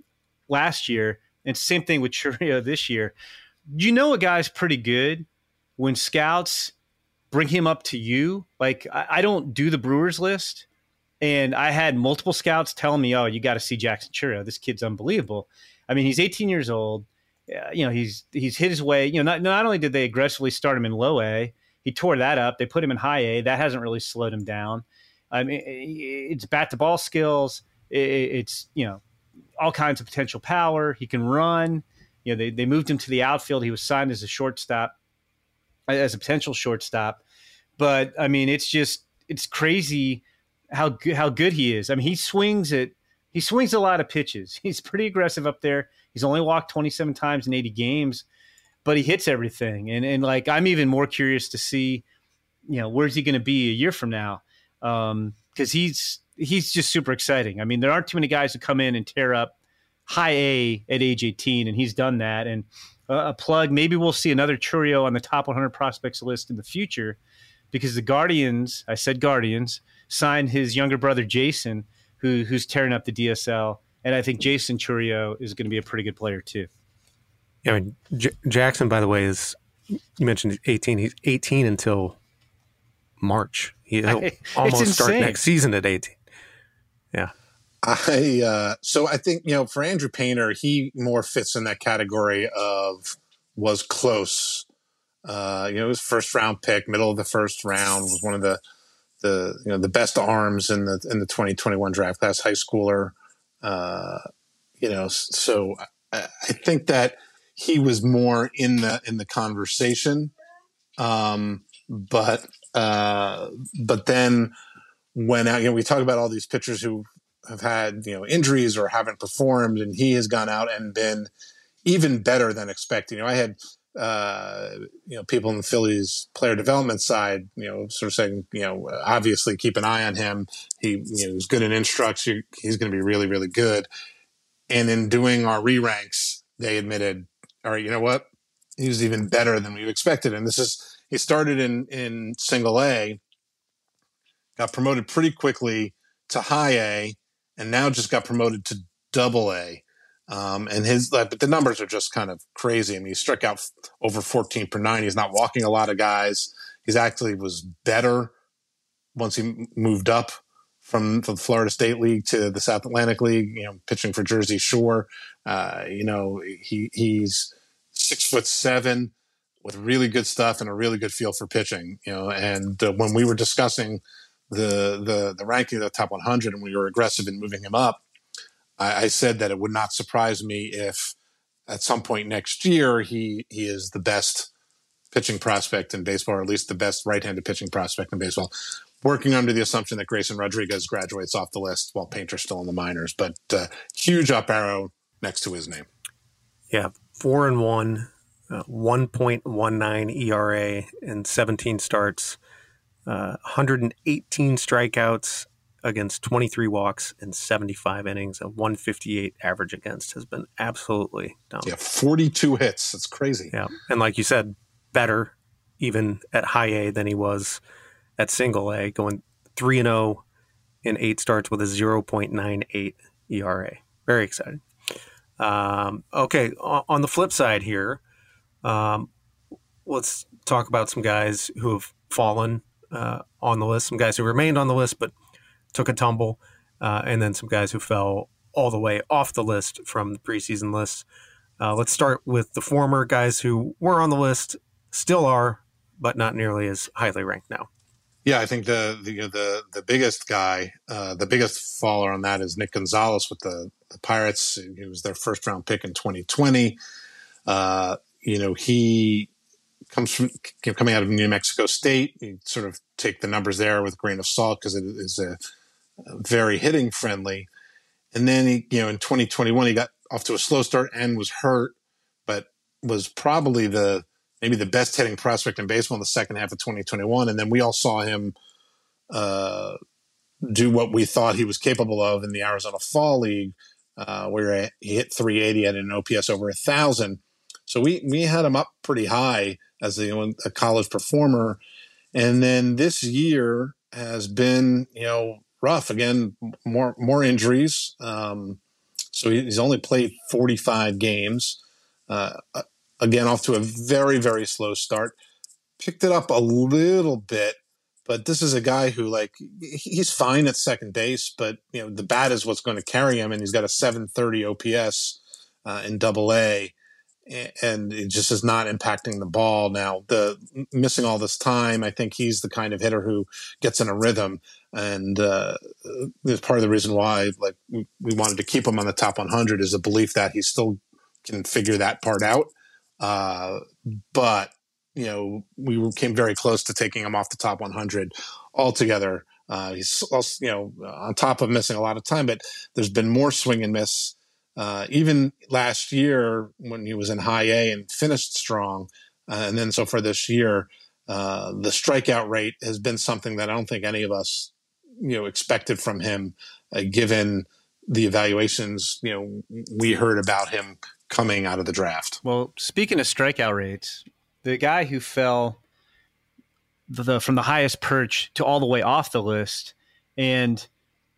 last year, and same thing with Chourio this year. You know a guy's pretty good when scouts bring him up to you. Like, I, I don't do the Brewers list, and I had multiple scouts telling me, oh, you got to see Jackson Chourio. This kid's unbelievable. I mean, he's eighteen years old. Uh, you know, he's he's hit his way. You know, not, not only did they aggressively start him in low A, he tore that up. They put him in high A. That hasn't really slowed him down. I mean, it's bat to ball skills. It's, you know, all kinds of potential power. He can run. You know, they, they moved him to the outfield. He was signed as a shortstop, as a potential shortstop. But I mean, it's just, it's crazy how good, how good he is. I mean, he swings it. He swings a lot of pitches. He's pretty aggressive up there. He's only walked twenty-seven times in eighty games, but he hits everything. And, and like, I'm even more curious to see, you know, where's he going to be a year from now? Um, cause he's, he's just super exciting. I mean, there aren't too many guys who come in and tear up high A at age eighteen, and he's done that. And uh, a plug, maybe we'll see another Chourio on the top one hundred prospects list in the future, because the Guardians, I said Guardians, signed his younger brother, Jason, who who's tearing up the D S L And I think Jason Chourio is going to be a pretty good player too. Yeah, I mean, J- Jackson, by the way, is, you mentioned eighteen. He's eighteen until March. He'll almost start next season at eighteen. Yeah. I uh, so I think, you know, for Andrew Painter, he more fits in that category of was close. Uh, you know, his first round pick, middle of the first round, was one of the the you know the best arms in the in the twenty twenty-one draft class, high schooler. Uh, you know, so I, I think that he was more in the in the conversation. Um, but uh, but then when you know we talk about all these pitchers who have had, you know, injuries or haven't performed, and he has gone out and been even better than expected. You know, I had, uh, you know, people in the Phillies player development side, you know, sort of saying, you know, obviously keep an eye on him. He, you know, he's good in instructs. He's going to be really, really good. And in doing our re-ranks, they admitted, all right, you know what? He was even better than we expected. And this is, he started in, in single A, got promoted pretty quickly to high A, and now just got promoted to double A. Um, and his, but the numbers are just kind of crazy. I mean, he struck out over fourteen per nine. He's not walking a lot of guys. He's actually was better once he moved up from, from the Florida State League to the South Atlantic League, you know, pitching for Jersey Shore. Uh, you know, he, he's six foot seven with really good stuff and a really good feel for pitching, you know, and uh, when we were discussing the the the ranking of the top one hundred and we were aggressive in moving him up, I, I said that it would not surprise me if at some point next year he he is the best pitching prospect in baseball, or at least the best right-handed pitching prospect in baseball, working under the assumption that Grayson Rodriguez graduates off the list while Painter's still in the minors. But uh, huge up arrow next to his name. Yeah, four and one, uh, one point one nine E R A in seventeen starts. Uh, one hundred eighteen strikeouts against twenty-three walks and seventy-five innings. A one fifty-eight average against has been absolutely dominant. Yeah, forty-two hits. That's crazy. Yeah, and like you said, better even at high A than he was at single A, going three and oh in eight starts with a zero point nine eight E R A. Very exciting. Um, okay, on the flip side here, um, let's talk about some guys who have fallen Uh, on the list, some guys who remained on the list but took a tumble, uh, and then some guys who fell all the way off the list from the preseason list. Uh, let's start with the former guys who were on the list, still are, but not nearly as highly ranked now. Yeah, I think the the the, the biggest guy, uh, the biggest faller on that is Nick Gonzalez with the, the Pirates. He was their first round pick in twenty twenty. Uh, you know, he comes from coming out of New Mexico State. You sort of take the numbers there with a grain of salt because it is a, a very hitting friendly. And then he, you know, in twenty twenty-one, he got off to a slow start and was hurt, but was probably the maybe the best hitting prospect in baseball in the second half of twenty twenty-one. And then we all saw him uh, do what we thought he was capable of in the Arizona Fall League, uh, where he hit three eighty at an O P S over a thousand. So we we had him up pretty high as a, you know, a college performer. And then this year has been, you know, rough. Again, more more injuries. Um, so he's only played forty-five games. Uh, again, off to a very, very slow start. Picked it up a little bit, but this is a guy who, like, he's fine at second base, but, you know, the bat is what's going to carry him, and he's got a seven thirty O P S uh, in double A. And it just is not impacting the ball. Now, the missing all this time, I think he's the kind of hitter who gets in a rhythm, and uh, is part of the reason why, like, we, we wanted to keep him on the top one hundred is the belief that he still can figure that part out. Uh, but you know, we came very close to taking him off the top one hundred altogether. Uh, he's also, you know, on top of missing a lot of time, but there's been more swing and miss. Uh, even last year when he was in high A and finished strong, uh, and then so far this year, uh, the strikeout rate has been something that I don't think any of us, you know, expected from him, uh, given the evaluations, you know, we heard about him coming out of the draft. Well, speaking of strikeout rates, the guy who fell the, the from the highest perch to all the way off the list, and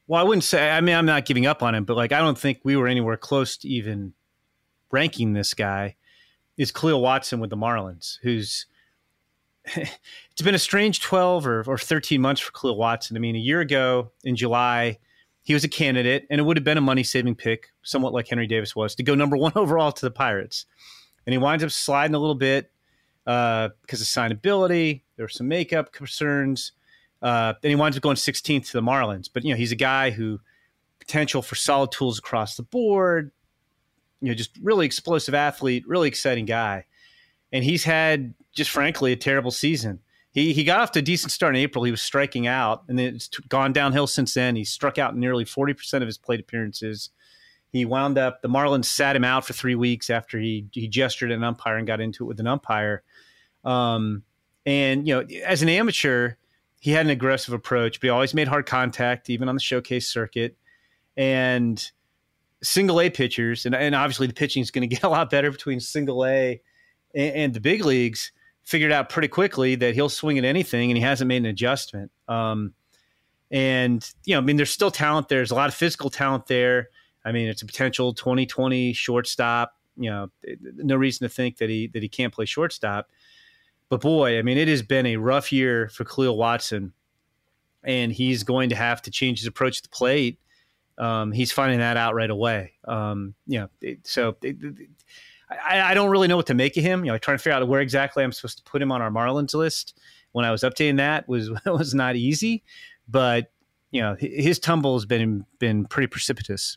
Well, I wouldn't say, I mean, I'm not giving up on him, but like, I don't think we were anywhere close to even ranking this guy, is Khalil Watson with the Marlins, who's, it's been a strange twelve or, or thirteen months for Khalil Watson. I mean, a year ago in July, he was a candidate, and it would have been a money-saving pick, somewhat like Henry Davis was, to go number one overall to the Pirates. And he winds up sliding a little bit uh, because of signability. There were some makeup concerns. Uh, then he winds up going sixteenth to the Marlins. But, you know, he's a guy who potential for solid tools across the board, you know, just really explosive athlete, really exciting guy. And he's had, just frankly, a terrible season. He he got off to a decent start in April. He was striking out, and then it's gone downhill since then. He struck out in nearly forty percent of his plate appearances. He wound up, the Marlins sat him out for three weeks after he he gestured at an umpire and got into it with an umpire. Um, and, you know, as an amateur, he had an aggressive approach, but he always made hard contact, even on the showcase circuit. And single A pitchers, and, and obviously the pitching is going to get a lot better between single A and, and the big leagues, figured out pretty quickly that he'll swing at anything, and he hasn't made an adjustment. Um, and, you know, I mean, there's still talent there. There's a lot of physical talent there. I mean, it's a potential twenty twenty shortstop. You know, no reason to think that he that he can't play shortstop. But boy, I mean, it has been a rough year for Khalil Watson, and he's going to have to change his approach to the plate. Um, he's finding that out right away. Um, you know, it, so it, it, I, I don't really know what to make of him. You know, trying to figure out where exactly I'm supposed to put him on our Marlins list when I was updating that was was not easy. But you know, his tumble has been been pretty precipitous.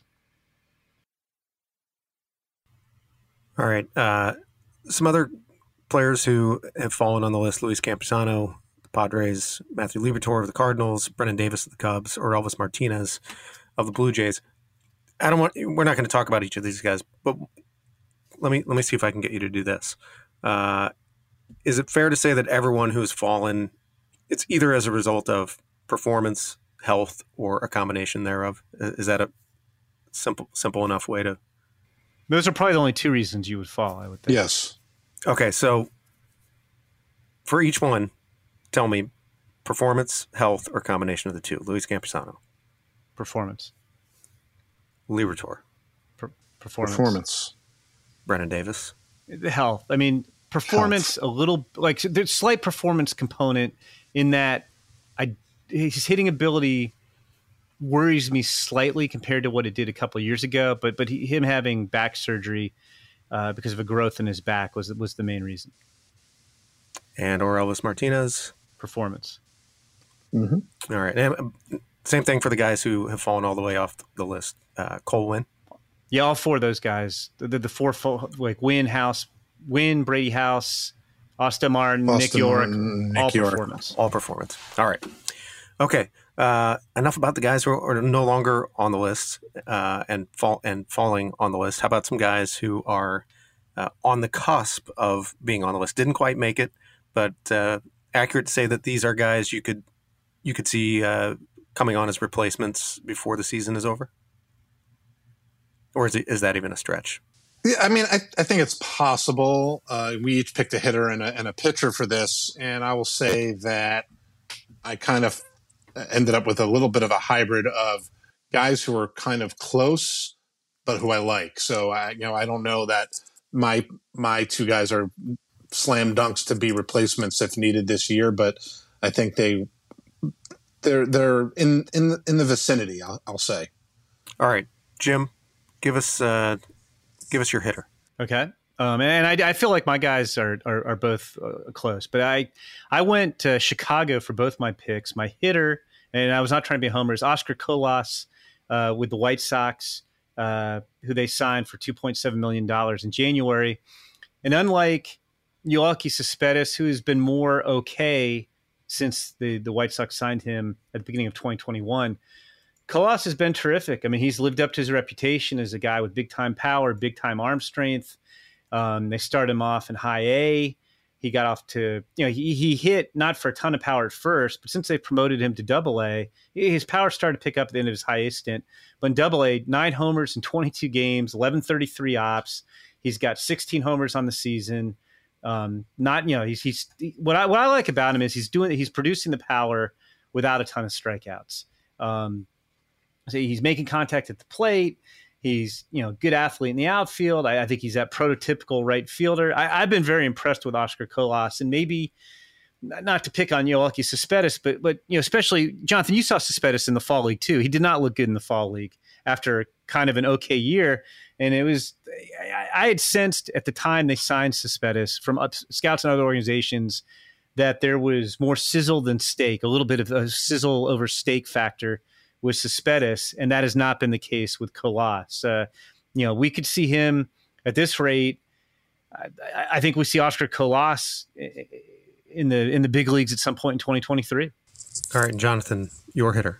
All right, uh, some other players who have fallen on the list: Luis Campusano, the Padres; Matthew Liberatore of the Cardinals; Brennan Davis of the Cubs; or Elvis Martinez of the Blue Jays. I don't want. We're not going to talk about each of these guys, but let me let me see if I can get you to do this. Uh, is it fair to say that everyone who's fallen, it's either as a result of performance, health, or a combination thereof? Is that a simple simple enough way to? Those are probably the only two reasons you would fall, I would think. Yes. Okay, so for each one, tell me performance, health, or combination of the two. Luis Campusano. Performance. Liberatore. Per- performance. Performance. Brennan Davis. Health. I mean, performance, health. A little, like, there's slight performance component in that I his hitting ability worries me slightly compared to what it did a couple of years ago, but but he, him having back surgery uh, because of a growth in his back was was the main reason. And or Elvis Martinez. Performance. Mm-hmm. All right. And same thing for the guys who have fallen all the way off the list. Uh, Cole Winn. Yeah, all four of those guys. The, the, the four, like Winn, House, Winn, Brady House, Austin Martin, Austin Nick York, Martin, Nick all York. performance. All performance. All right. Okay. Uh, enough about the guys who are no longer on the list uh, and fall and falling on the list. How about some guys who are uh, on the cusp of being on the list? Didn't quite make it, but uh, accurate to say that these are guys you could you could see uh, coming on as replacements before the season is over, or is it, is that even a stretch? Yeah, I mean, I, I think it's possible. Uh, we each picked a hitter and a, and a pitcher for this, and I will say that I kind of ended up with a little bit of a hybrid of guys who are kind of close, but who I like. So I, you know, I don't know that my my two guys are slam dunks to be replacements if needed this year, but I think they they're they're in in the, in the vicinity. I'll, I'll say. All right, Jim, give us uh, give us your hitter. Okay. Um, and I, I feel like my guys are are, are both uh, close, but I I went to Chicago for both my picks. My hitter, and I was not trying to be a homer, is Oscar Colas uh, with the White Sox, uh, who they signed for two point seven million dollars in January. And unlike Yoelqui Cespedes, who has been more okay since the, the White Sox signed him at the beginning of twenty twenty-one, Colas has been terrific. I mean, he's lived up to his reputation as a guy with big-time power, big-time arm strength. Um, they started him off in high A. He got off to, you know, he, he hit not for a ton of power at first, but since they promoted him to double A, his power started to pick up at the end of his high A stint. But in double A, nine homers in twenty-two games, eleven thirty-three ops. He's got sixteen homers on the season. Um, not, you know, he's, he's, what I, what I like about him is he's doing, he's producing the power without a ton of strikeouts. Um, he's making contact at the plate. He's, you know, good athlete in the outfield. I, I think he's that prototypical right fielder. I, I've been very impressed with Oscar Colas, and maybe not to pick on Yoelqui Cespedes, but, but, you know, especially Jonathan, you saw Cespedes in the fall league too. He did not look good in the fall league after kind of an okay year. And it was, I, I had sensed at the time they signed Cespedes from up, scouts and other organizations that there was more sizzle than steak, a little bit of a sizzle over steak factor with Cespedes, and that has not been the case with Colas. Uh, you know, we could see him at this rate. I, I think we see Oscar Colas in the in the big leagues at some point in twenty twenty-three. All right, Jonathan, your hitter.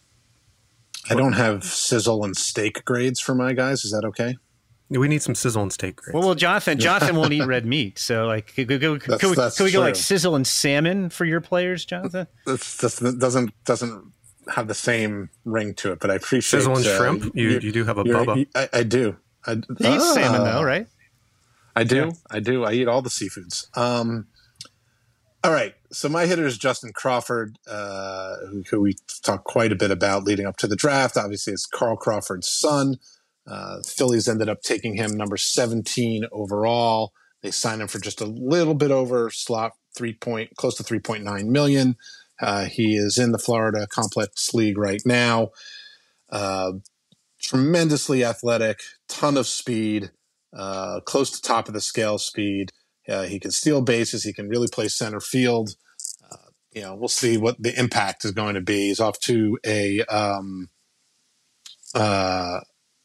I don't have sizzle and steak grades for my guys. Is that okay? We need some sizzle and steak grades. Well, well, Jonathan, Jonathan won't eat red meat, so like, could, could, could, That's- could we, that's could we go like true. sizzle and salmon for your players, Jonathan? That's, that's, that doesn't doesn't have the same ring to it, but I appreciate Sizzle and uh, shrimp? You- you do have a you're- Bubba. you- I, I do. I, You eat salmon Ah. though, right? I do. Yeah. I do. I eat all the seafoods. Um, all right. So my hitter is Justin Crawford, uh, who, who we talked quite a bit about leading up to the draft. Obviously, it's Carl Crawford's son. Uh, Phillies ended up taking him number seventeen overall. They signed him for just a little bit over slot three point, close to three point nine million. Uh, he is in the Florida Complex League right now. Uh, tremendously athletic, ton of speed, uh, close to top of the scale speed. Uh, he can steal bases. He can really play center field. Uh, you know, we'll see what the impact is going to be. He's off to a, um, uh,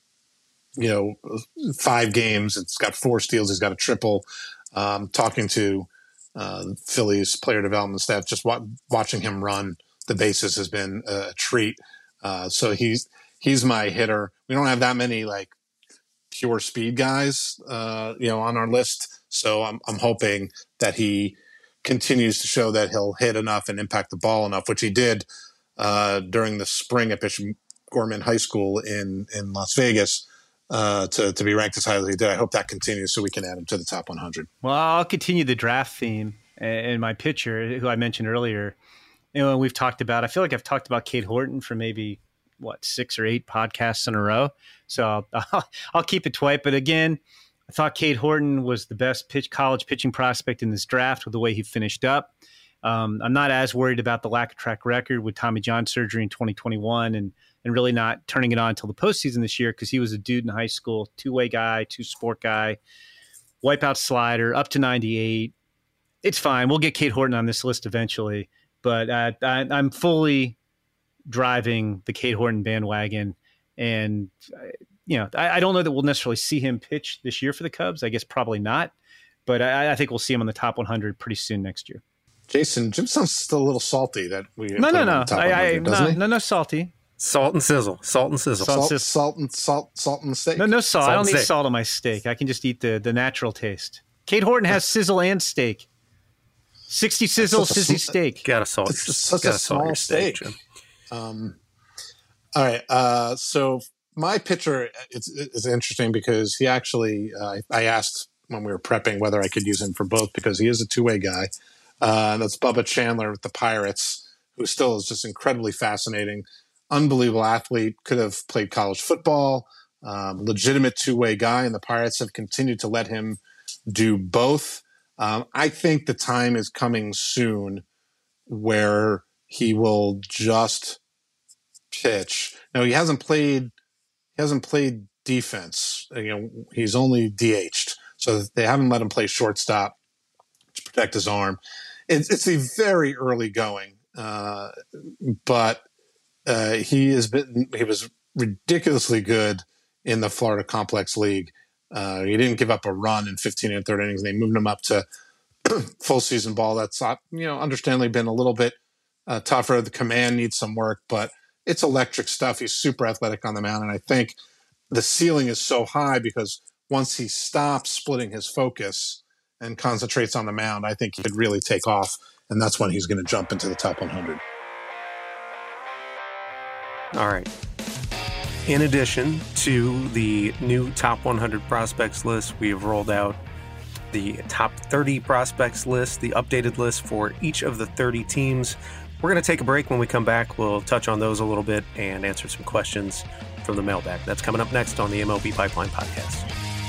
you know, five games. It's got four steals. He's got a triple. Um, talking to uh, Phillies player development staff, just wa- watching him run the bases has been a treat. Uh, so he's he's my hitter. We don't have that many like pure speed guys, uh, you know, on our list. So I'm I'm hoping that he continues to show that he'll hit enough and impact the ball enough, which he did uh, during the spring at Bishop Gorman High School in in Las Vegas. Uh, to, to be ranked as high as he did. I hope that continues so we can add him to the top one hundred. Well, I'll continue the draft theme. And my pitcher, who I mentioned earlier, you know, we've talked about, I feel like I've talked about Cade Horton for maybe, what, six or eight podcasts in a row. So I'll, I'll keep it tight. But again, I thought Cade Horton was the best pitch college pitching prospect in this draft with the way he finished up. Um, I'm not as worried about the lack of track record with Tommy John surgery in twenty twenty-one and and really not turning it on until the postseason this year because he was a dude in high school, two-way guy, two-sport guy, wipeout slider, up to ninety-eight. It's fine. We'll get Cade Horton on this list eventually, but uh, I, I'm fully driving the Cade Horton bandwagon. And, uh, you know, I, I don't know that we'll necessarily see him pitch this year for the Cubs. I guess probably not, but I, I think we'll see him on the top one hundred pretty soon next year. Jason, Jim sounds still a little salty that we no, put no, him no, on the top I, I, one hundred, doesn't no, he? no, no, salty. Salt and sizzle. Salt and sizzle. Salt- Salt, salt and salt, salt and steak. No, no salt. Salt I don't and need steak. salt on my steak. I can just eat the, the natural taste. Cade Horton has sizzle and steak. sixty sizzle, such a sissy sm- steak. Gotta salt. It's your- just such a gotta salt your small steak. Jim. Um, all right. Uh, so my pitcher it's, it's interesting because he actually, uh, I asked when we were prepping whether I could use him for both because he is a two-way guy. Uh, that's Bubba Chandler with the Pirates, who still is just incredibly fascinating. Unbelievable athlete, could have played college football, um, legitimate two-way guy, and the Pirates have continued to let him do both. Um, I think the time is coming soon where he will just pitch. Now he hasn't played, he hasn't played defense. You know, he's only D H'd, so they haven't let him play shortstop to protect his arm. It's, it's a very early going, uh, but uh, he has been. He was ridiculously good in the Florida Complex League. Uh, he didn't give up a run in fifteen and third innings. And they moved him up to full season ball. That's not, you know, understandably been a little bit uh, tougher. The command needs some work, but it's electric stuff. He's super athletic on the mound, and I think the ceiling is so high because once he stops splitting his focus and concentrates on the mound, I think he could really take off, and that's when he's going to jump into the top one hundred. All right. In addition to the new top one hundred prospects list, we have rolled out the top thirty prospects list, the updated list for each of the thirty teams We're going to take a break. When we come back, we'll touch on those a little bit and answer some questions from the mailbag. That's coming up next on the M L B Pipeline Podcast.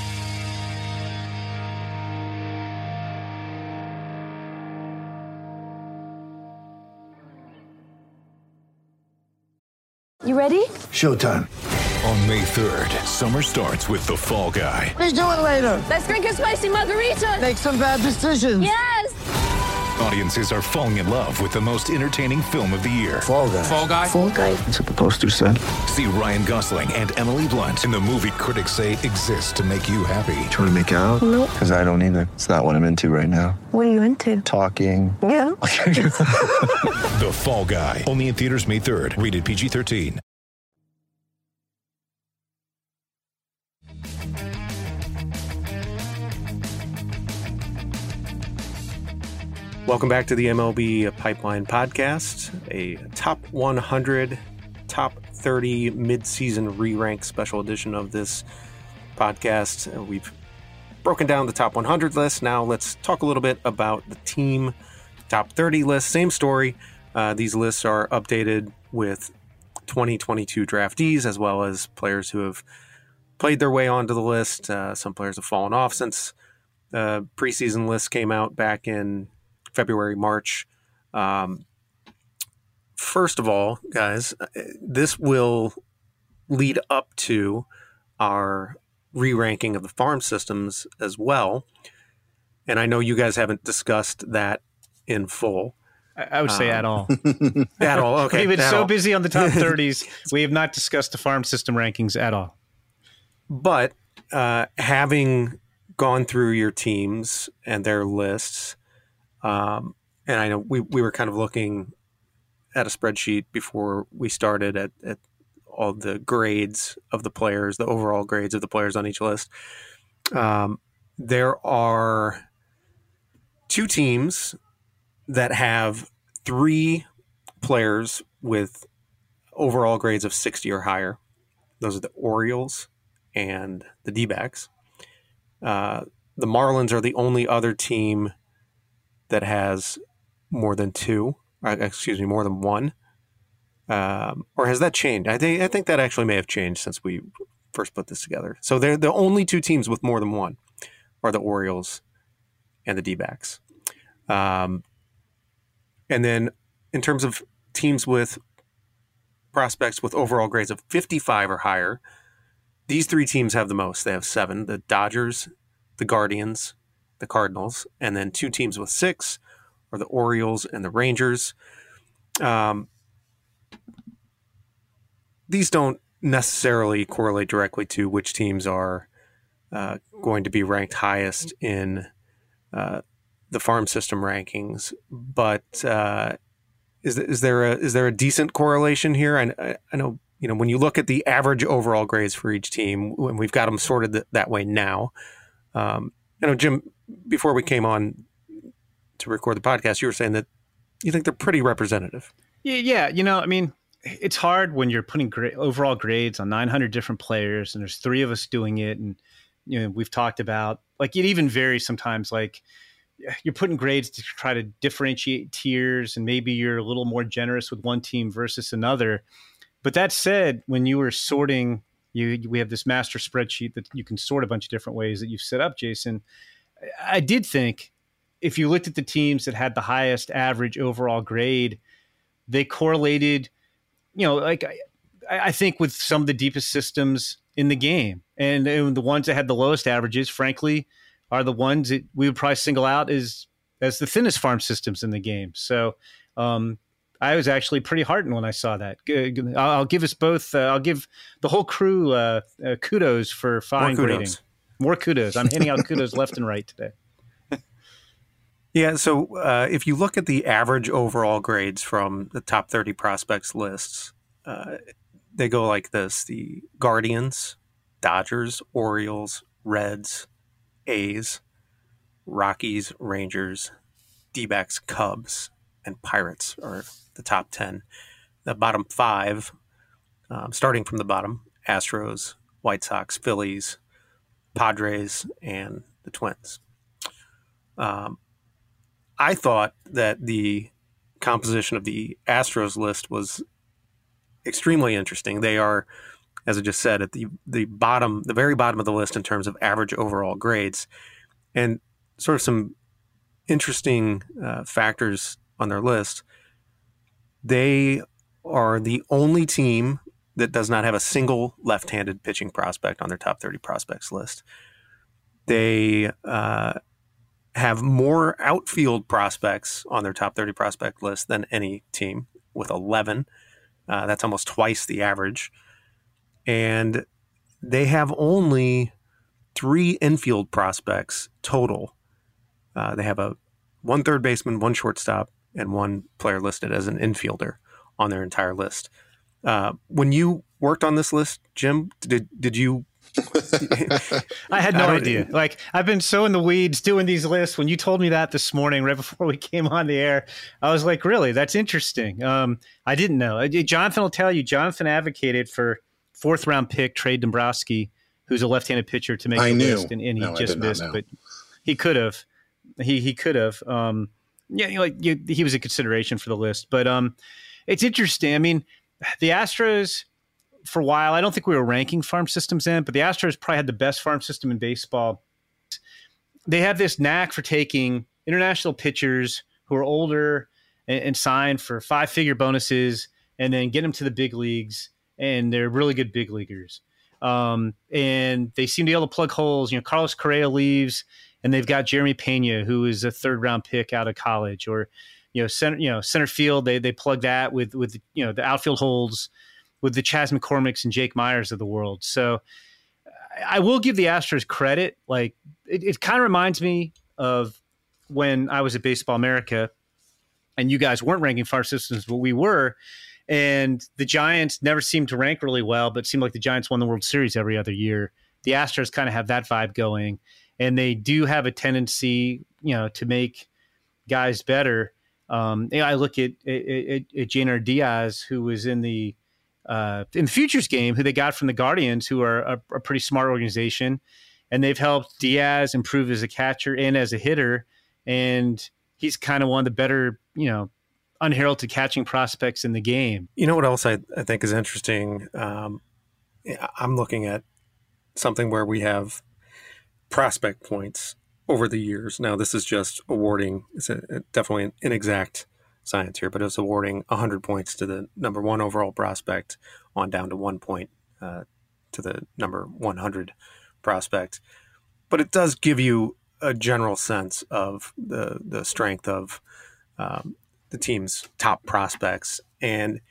You ready? Showtime. On May third, summer starts with The Fall Guy. Let's do it later. Let's drink a spicy margarita. Make some bad decisions. Yes! Audiences are falling in love with the most entertaining film of the year. Fall Guy. Fall Guy? Fall guy. That's what the poster said. See Ryan Gosling and Emily Blunt in the movie critics say exists to make you happy. Trying to make it out? Nope. Because I don't either. It's not what I'm into right now. What are you into? Talking. Yeah. The Fall Guy. Only in theaters May third. Rated P G thirteen. Welcome back to the M L B Pipeline Podcast, a top one hundred, top thirty mid-season re-rank special edition of this podcast. Uh, we've broken down the top one hundred list. Now let's talk a little bit about the team top thirty list. Same story. Uh, these lists are updated with twenty twenty-two draftees as well as players who have played their way onto the list. Uh, some players have fallen off since the preseason list came out back in February, March. Um, first of all, guys, this will lead up to our re-ranking of the farm systems as well. And I know you guys haven't discussed that in full. I, I would say um, at all. At all, okay. We've been at so all. busy on the top thirties, we have not discussed the farm system rankings at all. But uh, having gone through your teams and their lists, Um, and I know we, we were kind of looking at a spreadsheet before we started at, at all the grades of the players, the overall grades of the players on each list. Um, there are two teams that have three players with overall grades of sixty or higher. Those are the Orioles and the D-backs. Uh, the Marlins are the only other team that has more than two, uh, excuse me, more than one, um, or has that changed? I think I think that actually may have changed since we first put this together. So they're the only two teams with more than one are the Orioles and the D-backs. Um, and then in terms of teams with prospects with overall grades of fifty-five or higher, these three teams have the most. They have seven: the Dodgers, the Guardians, the Cardinals, and then two teams with six are the Orioles and the Rangers. Um, these don't necessarily correlate directly to which teams are uh, going to be ranked highest in uh, the farm system rankings, but uh, is is there a is there a decent correlation here? I, I know you know when you look at the average overall grades for each team, and we've got them sorted th- that way now. Um, you know, Jim, before we came on to record the podcast, you were saying that you think they're pretty representative. Yeah, yeah. You know, I mean, it's hard when you're putting gra- overall grades on nine hundred different players, and there's three of us doing it. And, you know, we've talked about, like, it even varies sometimes. Like, you're putting grades to try to differentiate tiers, and maybe you're a little more generous with one team versus another. But that said, when you were sorting, you we have this master spreadsheet that you can sort a bunch of different ways that you've set up, Jason. I did think if you looked at the teams that had the highest average overall grade, they correlated, you know, like I, I think with some of the deepest systems in the game. And, and the ones that had the lowest averages, frankly, are the ones that we would probably single out as, as the thinnest farm systems in the game. So um, I was actually pretty heartened when I saw that. I'll give us both, uh, I'll give the whole crew uh, uh, kudos for fine More grading. kudos. More kudos. I'm handing out kudos left and right today. Yeah, so uh, if you look at the average overall grades from the top thirty prospects lists, uh, they go like this: the Guardians, Dodgers, Orioles, Reds, A's, Rockies, Rangers, D-backs, Cubs, and Pirates are the top ten. The bottom five, um, starting from the bottom, Astros, White Sox, Phillies, Padres, and the Twins. Um, I thought that the composition of the Astros list was extremely interesting. They are, as I just said, at the the bottom, the very bottom of the list in terms of average overall grades, and sort of some interesting uh, factors on their list. They are the only team that does not have a single left-handed pitching prospect on their top thirty prospects list. They uh, have more outfield prospects on their top thirty prospect list than any team, with eleven. Uh, that's almost twice the average. And they have only three infield prospects total. Uh, they have a one third baseman, one shortstop, and one player listed as an infielder on their entire list. Uh, when you worked on this list, Jim, did did you? I had no I idea. Like, I've been so in the weeds doing these lists. When you told me that this morning, right before we came on the air, I was like, really? That's interesting. Um, I didn't know. Jonathan will tell you, Jonathan advocated for fourth round pick Trey Dombrowski, who's a left-handed pitcher, to make I the knew. list, and, and he no, just missed. But he could have. He he could have. Um, yeah, you know, like you, he was a consideration for the list. But um, it's interesting. I mean, the Astros, for a while, I don't think we were ranking farm systems in, but the Astros probably had the best farm system in baseball. They have this knack for taking international pitchers who are older and, and signed for five-figure bonuses, and then get them to the big leagues, and they're really good big leaguers. Um, and they seem to be able to plug holes. You know, Carlos Correa leaves, and they've got Jeremy Pena, who is a third-round pick out of college, or you know, center, you know, center field. They they plug that with with you know the outfield holes with the Chas McCormicks and Jake Myers of the world. So I will give the Astros credit. Like, it, it kind of reminds me of when I was at Baseball America, and you guys weren't ranking farm systems, but we were. And the Giants never seemed to rank really well, but it seemed like the Giants won the World Series every other year. The Astros kind of have that vibe going, and they do have a tendency, you know, to make guys better. Um, you know, I look at, at, at, at Jeinar Diaz, who was in the uh, in the futures game, who they got from the Guardians, who are a, a pretty smart organization, and they've helped Diaz improve as a catcher and as a hitter, and he's kind of one of the better, you know, unheralded catching prospects in the game. You know what else I, I think is interesting? Um, I'm looking at something where we have prospect points over the years. Now, this is just awarding, it's a, a, definitely an inexact science here, but it's awarding one hundred points to the number one overall prospect on down to one point uh, to the number one hundred prospect. But it does give you a general sense of the, the strength of um, the team's top prospects. And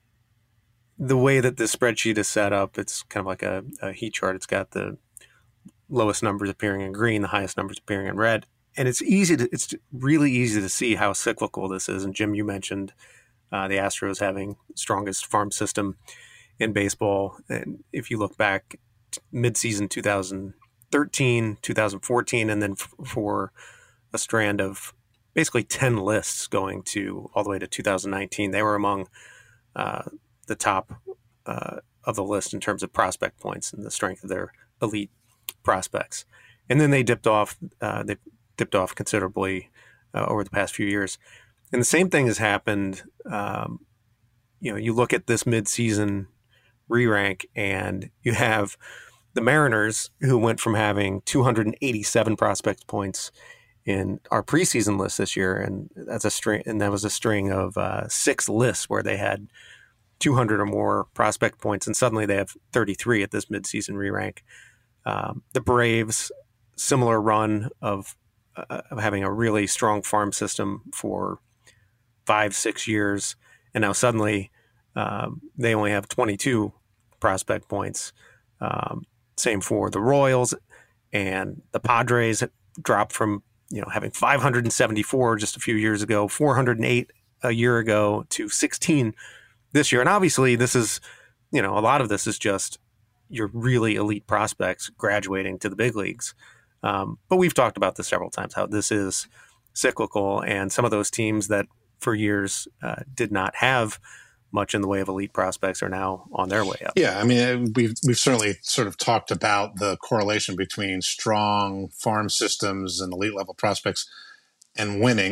the way that the spreadsheet is set up, it's kind of like a, a heat chart. It's got the lowest numbers appearing in green, the highest numbers appearing in red. And it's easy to, it's really easy to see how cyclical this is. And Jim, you mentioned uh, the Astros having strongest farm system in baseball. And if you look back mid-season two thousand thirteen, two thousand fourteen, and then f- for a strand of basically ten lists going to all the way to two thousand nineteen, they were among uh, the top uh, of the list in terms of prospect points and the strength of their elite prospects. And then they dipped off, uh, they dipped off considerably uh, over the past few years. And the same thing has happened. Um, you know, you look at this mid-season re-rank, and you have the Mariners, who went from having two hundred eighty-seven prospect points in our preseason list this year, and that's a string, and that was a string of uh, six lists where they had two hundred or more prospect points, and suddenly they have thirty-three at this midseason re-rank. Um, the Braves, similar run of, uh, of having a really strong farm system for five, six years, and now suddenly um, they only have twenty-two prospect points. Um, same for the Royals, and the Padres dropped from you know having five hundred seventy-four just a few years ago, four hundred eight a year ago, to sixteen this year. And obviously, this is you know a lot of this is just your really elite prospects graduating to the big leagues. Um, but we've talked about this several times, how this is cyclical, and some of those teams that for years uh, did not have much in the way of elite prospects are now on their way up. Yeah, I mean, we've we've certainly sort of talked about the correlation between strong farm systems and elite level prospects and winning.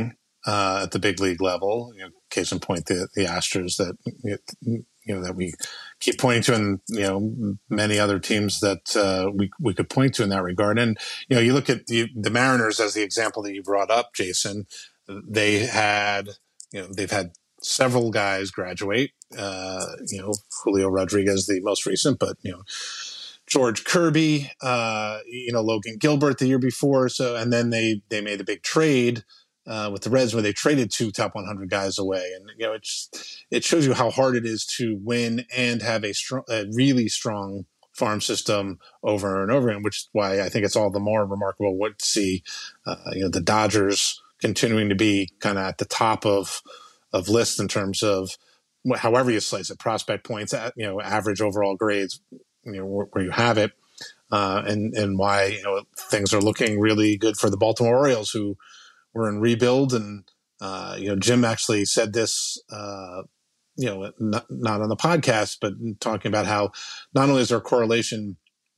uh, at the big league level. You know, case in point, the, the Astros that you know that we keep pointing to, and you know many other teams that uh, we we could point to in that regard. And you know, you look at the, the Mariners as the example that you brought up, Jason. They had you know they've had several guys graduate. Uh, you know, Julio Rodriguez, the most recent, but you know. George Kirby, uh, you know, Logan Gilbert the year before. So, and then they, they made a big trade, uh, with the Reds where they traded two top one hundred guys away. And, you know, it's, it shows you how hard it is to win and have a strong, a really strong farm system over and over again, which is why I think it's all the more remarkable what to see, uh, you know, the Dodgers continuing to be kind of at the top of, of lists in terms of however you slice it, prospect points, you know, average overall grades, you know, where, where you have it, uh, and, and why, you know, things are looking really good for the Baltimore Orioles, who were in rebuild. And, uh, you know, Jim actually said this, uh, you know, not, not on the podcast, but talking about how not only is there a correlation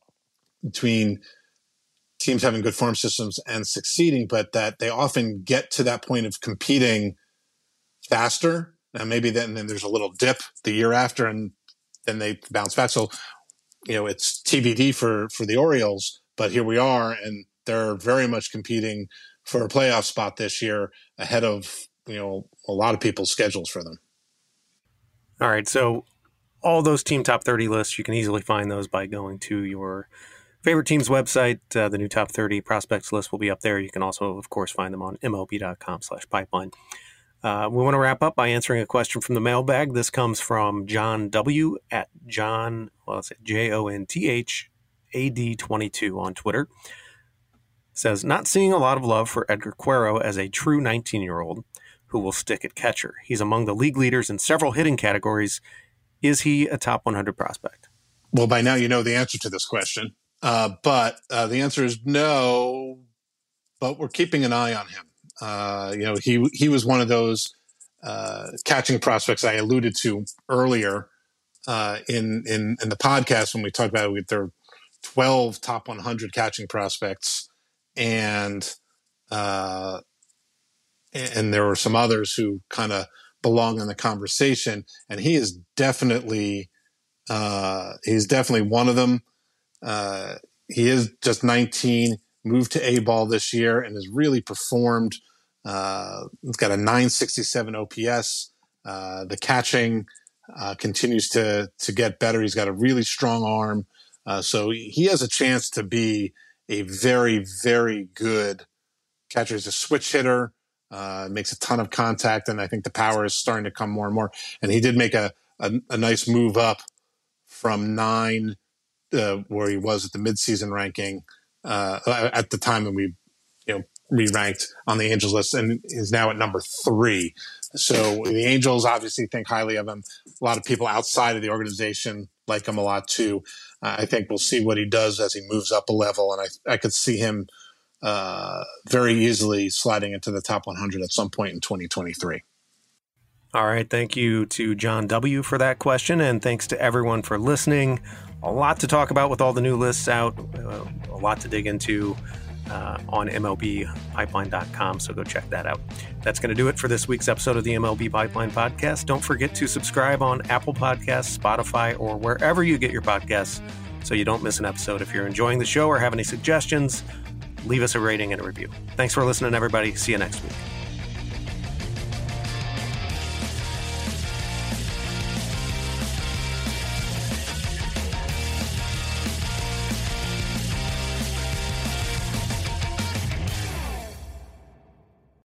between teams having good farm systems and succeeding, but that they often get to that point of competing faster. And maybe then, then there's a little dip the year after, and then they bounce back. So, you know, it's T B D for, for the Orioles, but here we are, and they're very much competing for a playoff spot this year ahead of, you know, a lot of people's schedules for them. All right. So all those team top thirty lists, you can easily find those by going to your favorite team's website. Uh, the new top thirty prospects list will be up there. You can also, of course, find them on M L B dot com slash pipeline. Uh, we want to wrap up by answering a question from the mailbag. This comes from John W. at John, well, it's J O N T H A D twenty-two on Twitter. Says, not seeing a lot of love for Edgar Quero as a true nineteen-year-old who will stick at catcher. He's among the league leaders in several hitting categories. Is he a top one hundred prospect? Well, by now you know the answer to this question. Uh, but uh, the answer is no, but we're keeping an eye on him. Uh, you know, he he was one of those uh, catching prospects I alluded to earlier uh, in, in in the podcast when we talked about it. There were twelve top one hundred catching prospects, and uh, and there were some others who kind of belong in the conversation. And he is definitely uh, he's definitely one of them. Uh, he is just nineteen, moved to A ball this year, and has really performed. Uh, it's got a nine sixty-seven O P S. Uh, the catching uh, continues to to get better. He's got a really strong arm. Uh, so he has a chance to be a very, very good catcher. He's a switch hitter, uh, makes a ton of contact, and I think the power is starting to come more and more. And he did make a, a, a nice move up from nine, uh, where he was at the midseason ranking uh, at the time when we, you know, re-ranked on the Angels list, and is now at number three. So the Angels obviously think highly of him. A lot of people outside of the organization like him a lot too. Uh, I think we'll see what he does as he moves up a level, and I, I could see him uh, very easily sliding into the top one hundred at some point in twenty twenty-three. All right. Thank you to John W. for that question, and thanks to everyone for listening. A lot to talk about with all the new lists out, uh, a lot to dig into. Uh, on M L B pipeline dot com, so go check that out. That's going to do it for this week's episode of the M L B Pipeline Podcast. Don't forget to subscribe on Apple Podcasts, Spotify, or wherever you get your podcasts so you don't miss an episode. If you're enjoying the show or have any suggestions, leave us a rating and a review. Thanks for listening, everybody. See you next week.